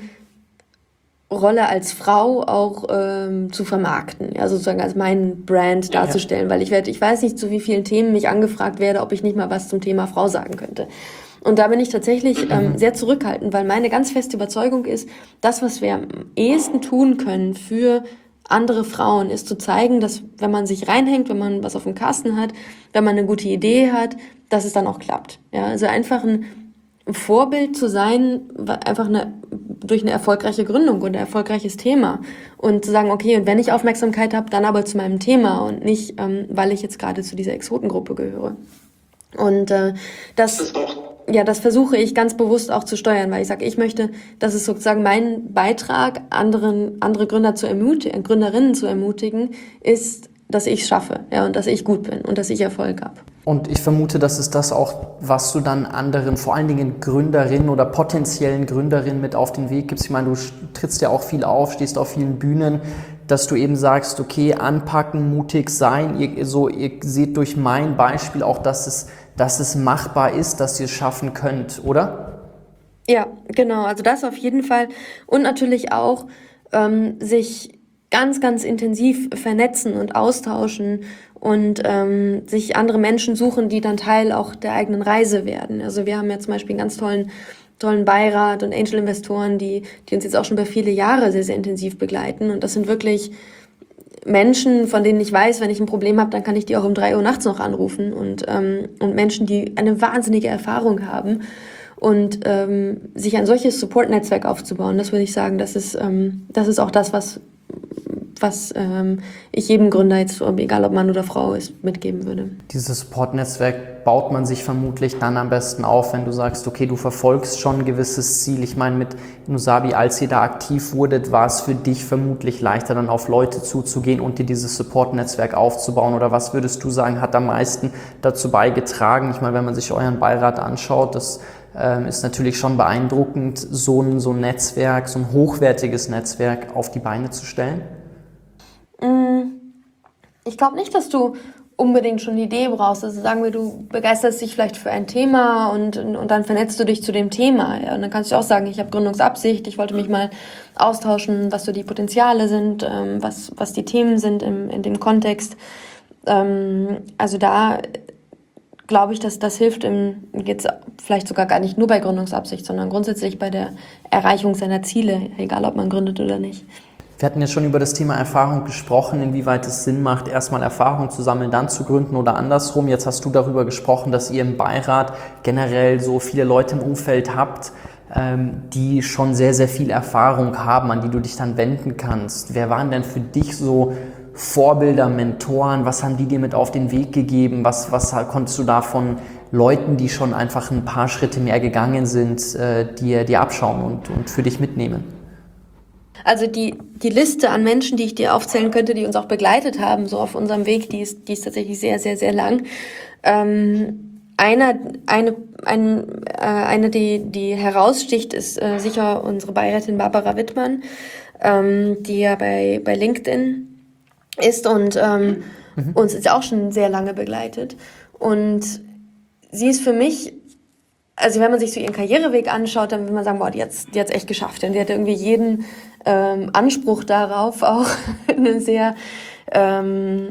Rolle als Frau auch ähm, zu vermarkten, ja, sozusagen als meinen Brand darzustellen, weil ich werde, ich weiß nicht, zu wie vielen Themen ich angefragt werde, ob ich nicht mal was zum Thema Frau sagen könnte. Und da bin ich tatsächlich ähm, sehr zurückhaltend, weil meine ganz feste Überzeugung ist, das, was wir am ehesten tun können für andere Frauen, ist zu zeigen, dass wenn man sich reinhängt, wenn man was auf dem Kasten hat, wenn man eine gute Idee hat, dass es dann auch klappt. Ja, also einfach ein Vorbild zu sein, einfach eine, durch eine erfolgreiche Gründung und ein erfolgreiches Thema und zu sagen, okay, und wenn ich Aufmerksamkeit habe, dann aber zu meinem Thema und nicht, ähm, weil ich jetzt gerade zu dieser Exotengruppe gehöre. Und äh, das, das ja, das versuche ich ganz bewusst auch zu steuern, weil ich sage, ich möchte, das ist sozusagen mein Beitrag, anderen andere Gründer zu ermutigen, Gründerinnen zu ermutigen, ist, dass ich es schaffe, ja, und dass ich gut bin und dass ich Erfolg habe. Und ich vermute, das ist das auch, was du dann anderen, vor allen Dingen Gründerinnen oder potenziellen Gründerinnen mit auf den Weg gibst. Ich meine, du trittst ja auch viel auf, stehst auf vielen Bühnen, dass du eben sagst, okay, anpacken, mutig sein. Ihr, so, ihr seht durch mein Beispiel auch, dass es, dass es machbar ist, dass ihr es schaffen könnt, oder? Ja, genau. Also das auf jeden Fall. Und natürlich auch ähm, sich ganz, ganz intensiv vernetzen und austauschen und ähm, sich andere Menschen suchen, die dann Teil auch der eigenen Reise werden. Also wir haben ja zum Beispiel einen ganz tollen tollen Beirat und Angel-Investoren, die die uns jetzt auch schon über viele Jahre sehr, sehr intensiv begleiten. Und das sind wirklich Menschen, von denen ich weiß, wenn ich ein Problem habe, dann kann ich die auch um drei Uhr nachts noch anrufen. Und ähm, und Menschen, die eine wahnsinnige Erfahrung haben. Und ähm, sich ein solches Support-Netzwerk aufzubauen, das würde ich sagen, das ist ähm, das ist auch das, was was ähm, ich jedem Gründer jetzt, egal ob Mann oder Frau ist, mitgeben würde. Dieses Support-Netzwerk baut man sich vermutlich dann am besten auf, wenn du sagst, okay, du verfolgst schon ein gewisses Ziel. Ich meine, mit Innosabi, als ihr da aktiv wurdet, war es für dich vermutlich leichter, dann auf Leute zuzugehen und dir dieses Support-Netzwerk aufzubauen. Oder was würdest du sagen, hat am meisten dazu beigetragen? Ich meine, wenn man sich euren Beirat anschaut, das ähm, ist natürlich schon beeindruckend, so ein, so ein Netzwerk, so ein hochwertiges Netzwerk auf die Beine zu stellen. Ich glaube nicht, dass du unbedingt schon eine Idee brauchst. Also sagen wir, du begeisterst dich vielleicht für ein Thema und, und dann vernetzt du dich zu dem Thema. Ja? Und dann kannst du auch sagen, ich habe Gründungsabsicht, ich wollte mich mal austauschen, was so die Potenziale sind, ähm, was, was die Themen sind im, in dem Kontext. Ähm, also da glaube ich, dass das hilft, im, jetzt vielleicht sogar gar nicht nur bei Gründungsabsicht, sondern grundsätzlich bei der Erreichung seiner Ziele, egal ob man gründet oder nicht. Wir hatten ja schon über das Thema Erfahrung gesprochen, inwieweit es Sinn macht, erstmal Erfahrung zu sammeln, dann zu gründen oder andersrum. Jetzt hast du darüber gesprochen, dass ihr im Beirat generell so viele Leute im Umfeld habt, die schon sehr, sehr viel Erfahrung haben, an die du dich dann wenden kannst. Wer waren denn für dich so Vorbilder, Mentoren? Was haben die dir mit auf den Weg gegeben? Was, was konntest du da von Leuten, die schon einfach ein paar Schritte mehr gegangen sind, dir, dir abschauen und, und für dich mitnehmen? Also die, die Liste an Menschen, die ich dir aufzählen könnte, die uns auch begleitet haben, so auf unserem Weg, die ist, die ist tatsächlich sehr, sehr, sehr lang. Ähm, einer, eine, ein, äh, eine, die, die heraussticht, ist äh, sicher unsere Beirätin Barbara Wittmann, ähm, die ja bei, bei LinkedIn ist und ähm, mhm. uns jetzt auch schon sehr lange begleitet. Und sie ist für mich, also wenn man sich so ihren Karriereweg anschaut, dann will man sagen, boah, die hat's, die hat's echt geschafft. Und die hat irgendwie jeden ähm, Anspruch darauf, auch eine sehr, ähm,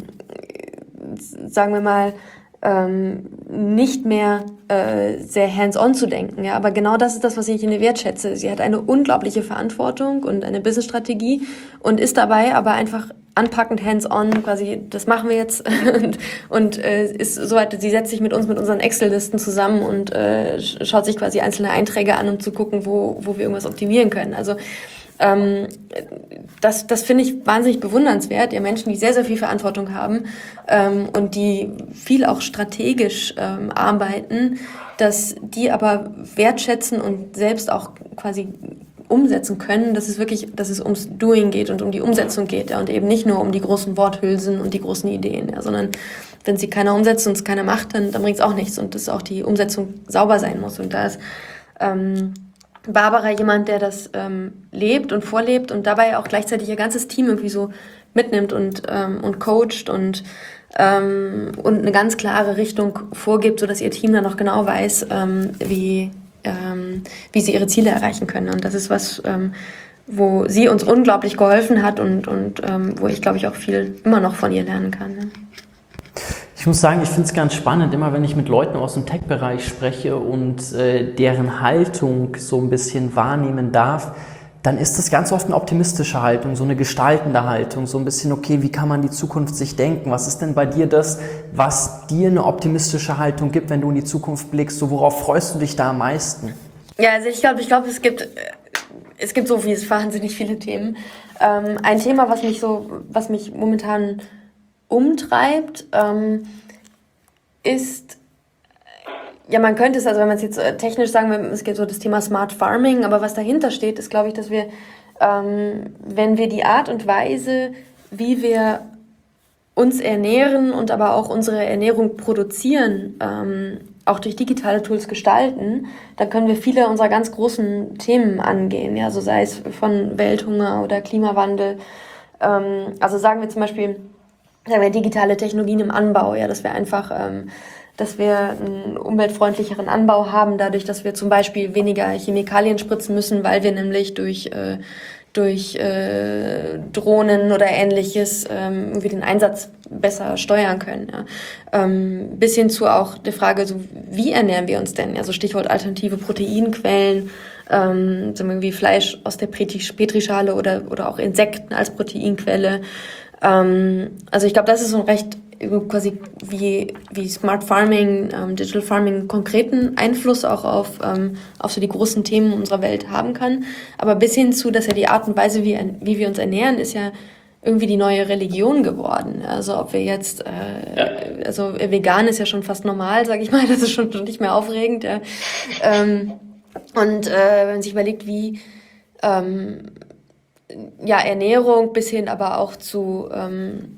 sagen wir mal, ähm, nicht mehr äh, sehr hands-on zu denken. Ja, aber genau das ist das, was ich in ihr wertschätze. Sie hat eine unglaubliche Verantwortung und eine Business-Strategie und ist dabei aber einfach anpackend hands-on, quasi, das machen wir jetzt und, und äh, ist soweit, sie setzt sich mit uns mit unseren Excel-Listen zusammen und äh, schaut sich quasi einzelne Einträge an, um zu gucken, wo, wo wir irgendwas optimieren können. Also ähm, das, das finde ich wahnsinnig bewundernswert, ja, Menschen, die sehr, sehr viel Verantwortung haben ähm, und die viel auch strategisch ähm, arbeiten, dass die aber wertschätzen und selbst auch quasi umsetzen können, dass es wirklich, dass es ums Doing geht und um die Umsetzung geht, ja, und eben nicht nur um die großen Worthülsen und die großen Ideen, ja, sondern wenn sie keiner umsetzt und es keiner macht, dann, dann bringt es auch nichts und dass auch die Umsetzung sauber sein muss. Und da ist ähm, Barbara jemand, der das ähm, lebt und vorlebt und dabei auch gleichzeitig ihr ganzes Team irgendwie so mitnimmt und ähm, und coacht und ähm, und eine ganz klare Richtung vorgibt, sodass ihr Team dann auch genau weiß, ähm, wie Ähm, wie sie ihre Ziele erreichen können. Und das ist was, ähm, wo sie uns unglaublich geholfen hat und, und ähm, wo ich, glaube ich, auch viel immer noch von ihr lernen kann. Ne? Ich muss sagen, ich finde es ganz spannend, immer wenn ich mit Leuten aus dem Tech-Bereich spreche und äh, deren Haltung so ein bisschen wahrnehmen darf, dann ist das ganz oft eine optimistische Haltung, so eine gestaltende Haltung, so ein bisschen, okay, wie kann man die Zukunft sich denken? Was ist denn bei dir das, was dir eine optimistische Haltung gibt, wenn du in die Zukunft blickst? So, worauf freust du dich da am meisten? Ja, also ich glaube, ich glaube, es gibt, es gibt so viel, wahnsinnig viele Themen. Ähm, ein Thema, was mich so, was mich momentan umtreibt, ähm, ist, ja, man könnte es, also wenn man es jetzt technisch sagen will, es geht so das Thema Smart Farming, aber was dahinter steht, ist, glaube ich, dass wir, ähm, wenn wir die Art und Weise, wie wir uns ernähren und aber auch unsere Ernährung produzieren, ähm, auch durch digitale Tools gestalten, dann können wir viele unserer ganz großen Themen angehen, ja, so sei es von Welthunger oder Klimawandel. Ähm, also sagen wir zum Beispiel, sagen wir digitale Technologien im Anbau, ja, dass wir einfach ähm, dass wir einen umweltfreundlicheren Anbau haben, dadurch, dass wir zum Beispiel weniger Chemikalien spritzen müssen, weil wir nämlich durch, äh, durch äh, Drohnen oder Ähnliches ähm, irgendwie den Einsatz besser steuern können. Ja. Ähm, bis hin zu auch der Frage, so, wie ernähren wir uns denn? Also Stichwort alternative Proteinquellen, ähm, zum irgendwie Fleisch aus der Petrischale oder, oder auch Insekten als Proteinquelle. Ähm, also ich glaube, das ist so ein recht quasi wie, wie Smart Farming, ähm, Digital Farming konkreten Einfluss auch auf, ähm, auf so die großen Themen unserer Welt haben kann. Aber bis hin zu, dass ja die Art und Weise, wie, wie wir uns ernähren, ist ja irgendwie die neue Religion geworden. Also ob wir jetzt, äh, ja. also vegan ist ja schon fast normal, sag ich mal, das ist schon, schon nicht mehr aufregend. Ja. Ähm, und äh, wenn man sich überlegt, wie ähm, ja, Ernährung bis hin aber auch zu ähm,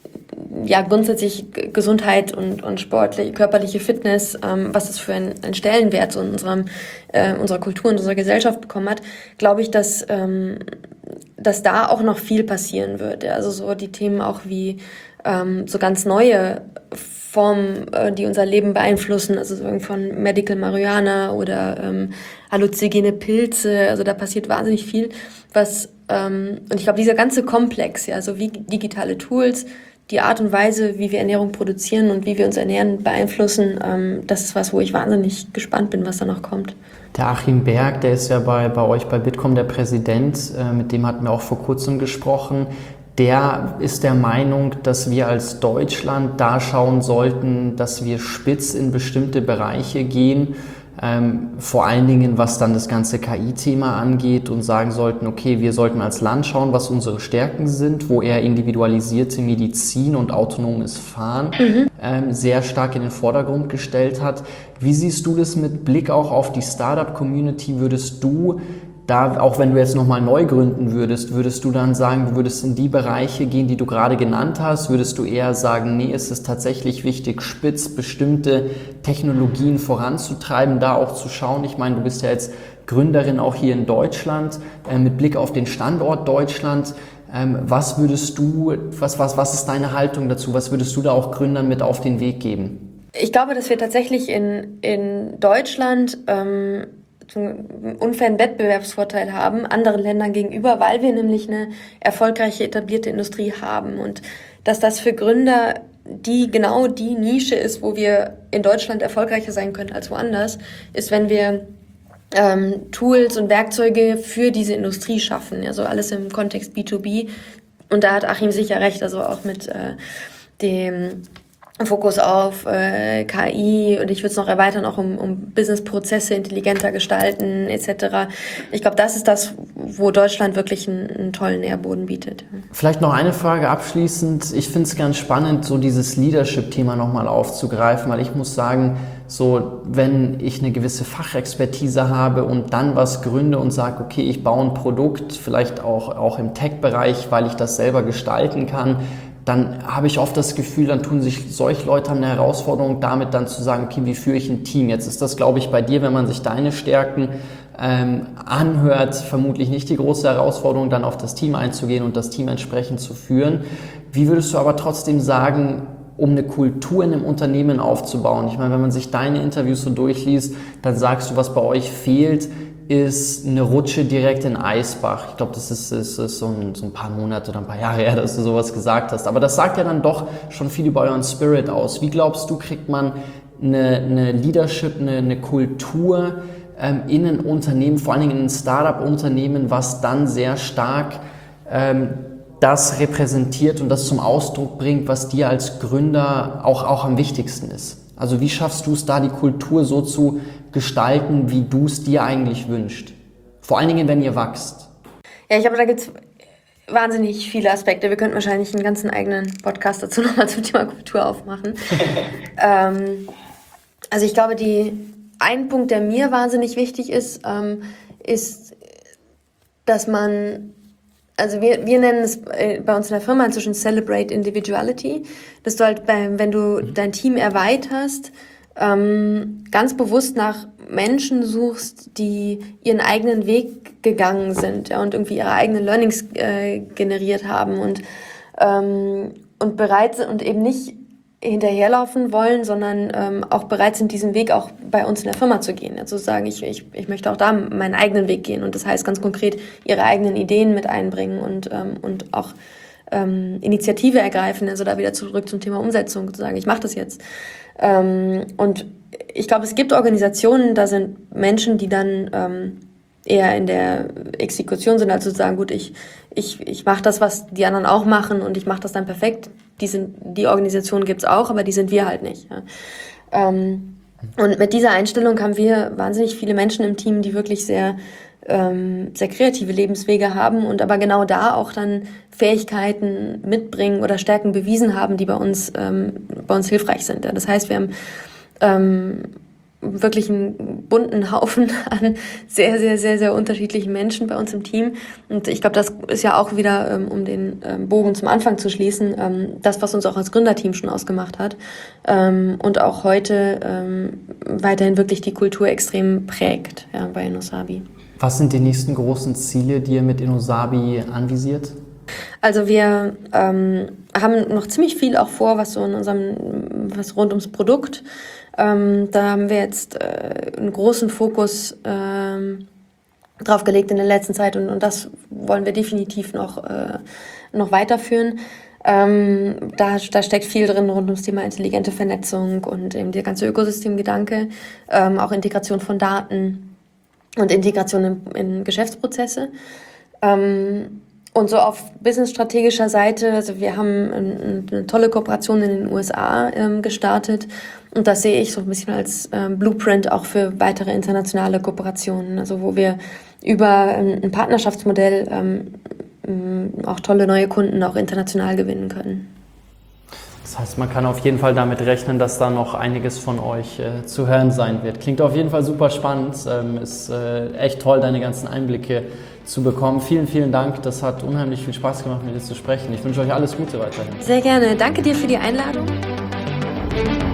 ja, grundsätzlich Gesundheit und, und sportliche, körperliche Fitness, ähm, was das für einen, einen Stellenwert so in unserem, äh, unserer Kultur und unserer Gesellschaft bekommen hat, glaube ich, dass, ähm, dass da auch noch viel passieren wird. Ja? Also so die Themen auch wie ähm, so ganz neue Formen, äh, die unser Leben beeinflussen, also so von Medical Marihuana oder ähm, halluzinogene Pilze, also da passiert wahnsinnig viel, was, ähm, und ich glaube, dieser ganze Komplex, ja, so wie digitale Tools, die Art und Weise, wie wir Ernährung produzieren und wie wir uns ernähren, beeinflussen, ähm, das ist was, wo ich wahnsinnig gespannt bin, was da noch kommt. Der Achim Berg, der ist ja bei, bei euch bei Bitkom der Präsident, äh, mit dem hatten wir auch vor kurzem gesprochen. Der ist der Meinung, dass wir als Deutschland da schauen sollten, dass wir spitz in bestimmte Bereiche gehen, ähm, vor allen Dingen was dann das ganze K I-Thema angeht und sagen sollten, okay, wir sollten als Land schauen, was unsere Stärken sind, wo er individualisierte Medizin und autonomes Fahren mhm. ähm, sehr stark in den Vordergrund gestellt hat. Wie siehst du das mit Blick auch auf die Startup-Community? Würdest du da, auch wenn du jetzt nochmal neu gründen würdest, würdest du dann sagen, du würdest in die Bereiche gehen, die du gerade genannt hast? Würdest du eher sagen, nee, es ist tatsächlich wichtig, spitz bestimmte Technologien voranzutreiben, da auch zu schauen? Ich meine, du bist ja jetzt Gründerin auch hier in Deutschland, äh, mit Blick auf den Standort Deutschland. Ähm, was würdest du, was, was, was ist deine Haltung dazu? Was würdest du da auch Gründern mit auf den Weg geben? Ich glaube, dass wir tatsächlich in, in Deutschland ähm, einen unfairen Wettbewerbsvorteil haben, anderen Ländern gegenüber, weil wir nämlich eine erfolgreiche etablierte Industrie haben. Und dass das für Gründer die genau die Nische ist, wo wir in Deutschland erfolgreicher sein können als woanders, ist, wenn wir ähm, Tools und Werkzeuge für diese Industrie schaffen. Also alles im Kontext B zwei B. Und da hat Achim sicher recht, also auch mit äh, dem Fokus auf äh, K I, und ich würde es noch erweitern, auch um, um Businessprozesse intelligenter gestalten et cetera. Ich glaube, das ist das, wo Deutschland wirklich einen, einen tollen Nährboden bietet. Vielleicht noch eine Frage abschließend. Ich finde es ganz spannend, so dieses Leadership-Thema nochmal aufzugreifen, weil ich muss sagen, so wenn ich eine gewisse Fachexpertise habe und dann was gründe und sage, okay, ich baue ein Produkt, vielleicht auch, auch im Tech-Bereich, weil ich das selber gestalten kann, dann habe ich oft das Gefühl, dann tun sich solche Leute eine Herausforderung damit dann zu sagen, okay, wie führe ich ein Team? Jetzt ist das, glaube ich, bei dir, wenn man sich deine Stärken ähm, anhört, vermutlich nicht die große Herausforderung, dann auf das Team einzugehen und das Team entsprechend zu führen. Wie würdest du aber trotzdem sagen, um eine Kultur in einem Unternehmen aufzubauen? Ich meine, wenn man sich deine Interviews so durchliest, dann sagst du, was bei euch fehlt, ist eine Rutsche direkt in Eisbach. Ich glaube, das ist, ist, ist so, ein, so ein paar Monate oder ein paar Jahre her, dass du sowas gesagt hast. Aber das sagt ja dann doch schon viel über euren Spirit aus. Wie glaubst du, kriegt man eine, eine Leadership, eine, eine Kultur ähm, in ein Unternehmen, vor allen Dingen in ein Startup-Unternehmen, was dann sehr stark ähm, das repräsentiert und das zum Ausdruck bringt, was dir als Gründer auch, auch am wichtigsten ist? Also wie schaffst du es da, die Kultur so zu gestalten, wie du es dir eigentlich wünschst? Vor allen Dingen, wenn ihr wächst. Ja, ich glaube, da gibt es wahnsinnig viele Aspekte. Wir könnten wahrscheinlich einen ganzen eigenen Podcast dazu nochmal zum Thema Kultur aufmachen. ähm, also ich glaube, die, ein Punkt, der mir wahnsinnig wichtig ist, ähm, ist, dass man... Also wir, wir nennen es bei uns in der Firma inzwischen Celebrate Individuality, dass du halt, bei, wenn du dein Team erweiterst, ähm, ganz bewusst nach Menschen suchst, die ihren eigenen Weg gegangen sind, ja, und irgendwie ihre eigenen Learnings äh, generiert haben und, ähm, und bereit sind und eben nicht hinterherlaufen wollen, sondern ähm, auch bereit sind, diesen Weg auch bei uns in der Firma zu gehen. Also sagen, ich, ich, ich möchte auch da meinen eigenen Weg gehen. Und das heißt ganz konkret, ihre eigenen Ideen mit einbringen und, ähm, und auch ähm, Initiative ergreifen. Also da wieder zurück zum Thema Umsetzung, zu sagen, ich mache das jetzt. Ähm, und ich glaube, es gibt Organisationen, da sind Menschen, die dann ähm, eher in der Exekution sind, also zu sagen, gut, ich, ich, ich mache das, was die anderen auch machen und ich mache das dann perfekt. Die, sind, die Organisationen gibt's auch, aber die sind wir halt nicht. Ja. Ähm, und mit dieser Einstellung haben wir wahnsinnig viele Menschen im Team, die wirklich sehr, ähm, sehr kreative Lebenswege haben und aber genau da auch dann Fähigkeiten mitbringen oder Stärken bewiesen haben, die bei uns, ähm, bei uns hilfreich sind. Ja. Das heißt, wir haben ähm, wirklich einen bunten Haufen an sehr, sehr, sehr, sehr unterschiedlichen Menschen bei uns im Team. Und ich glaube, das ist ja auch wieder, ähm, um den ähm, Bogen zum Anfang zu schließen, ähm, das, was uns auch als Gründerteam schon ausgemacht hat ähm, und auch heute ähm, weiterhin wirklich die Kultur extrem prägt, ja, bei InnoSabi. Was sind die nächsten großen Ziele, die ihr mit InnoSabi anvisiert? Also wir ähm, haben noch ziemlich viel auch vor, was so in unserem, was rund ums Produkt. Ähm, da haben wir jetzt äh, einen großen Fokus ähm, drauf gelegt in der letzten Zeit und, und das wollen wir definitiv noch, äh, noch weiterführen. Ähm, da, da steckt viel drin rund ums Thema intelligente Vernetzung und eben der ganze Ökosystemgedanke, ähm, auch Integration von Daten und Integration in, in Geschäftsprozesse. Ähm, Und so auf businessstrategischer Seite, also wir haben eine, eine tolle Kooperation in den U S A ähm, gestartet und das sehe ich so ein bisschen als ähm, Blueprint auch für weitere internationale Kooperationen, also wo wir über ein, ein Partnerschaftsmodell ähm, auch tolle neue Kunden auch international gewinnen können. Das heißt, man kann auf jeden Fall damit rechnen, dass da noch einiges von euch äh, zu hören sein wird. Klingt auf jeden Fall super spannend. Ähm, ist äh, echt toll, deine ganzen Einblicke zu bekommen. Vielen, vielen Dank. Das hat unheimlich viel Spaß gemacht, mit dir zu sprechen. Ich wünsche euch alles Gute weiterhin. Sehr gerne. Danke dir für die Einladung.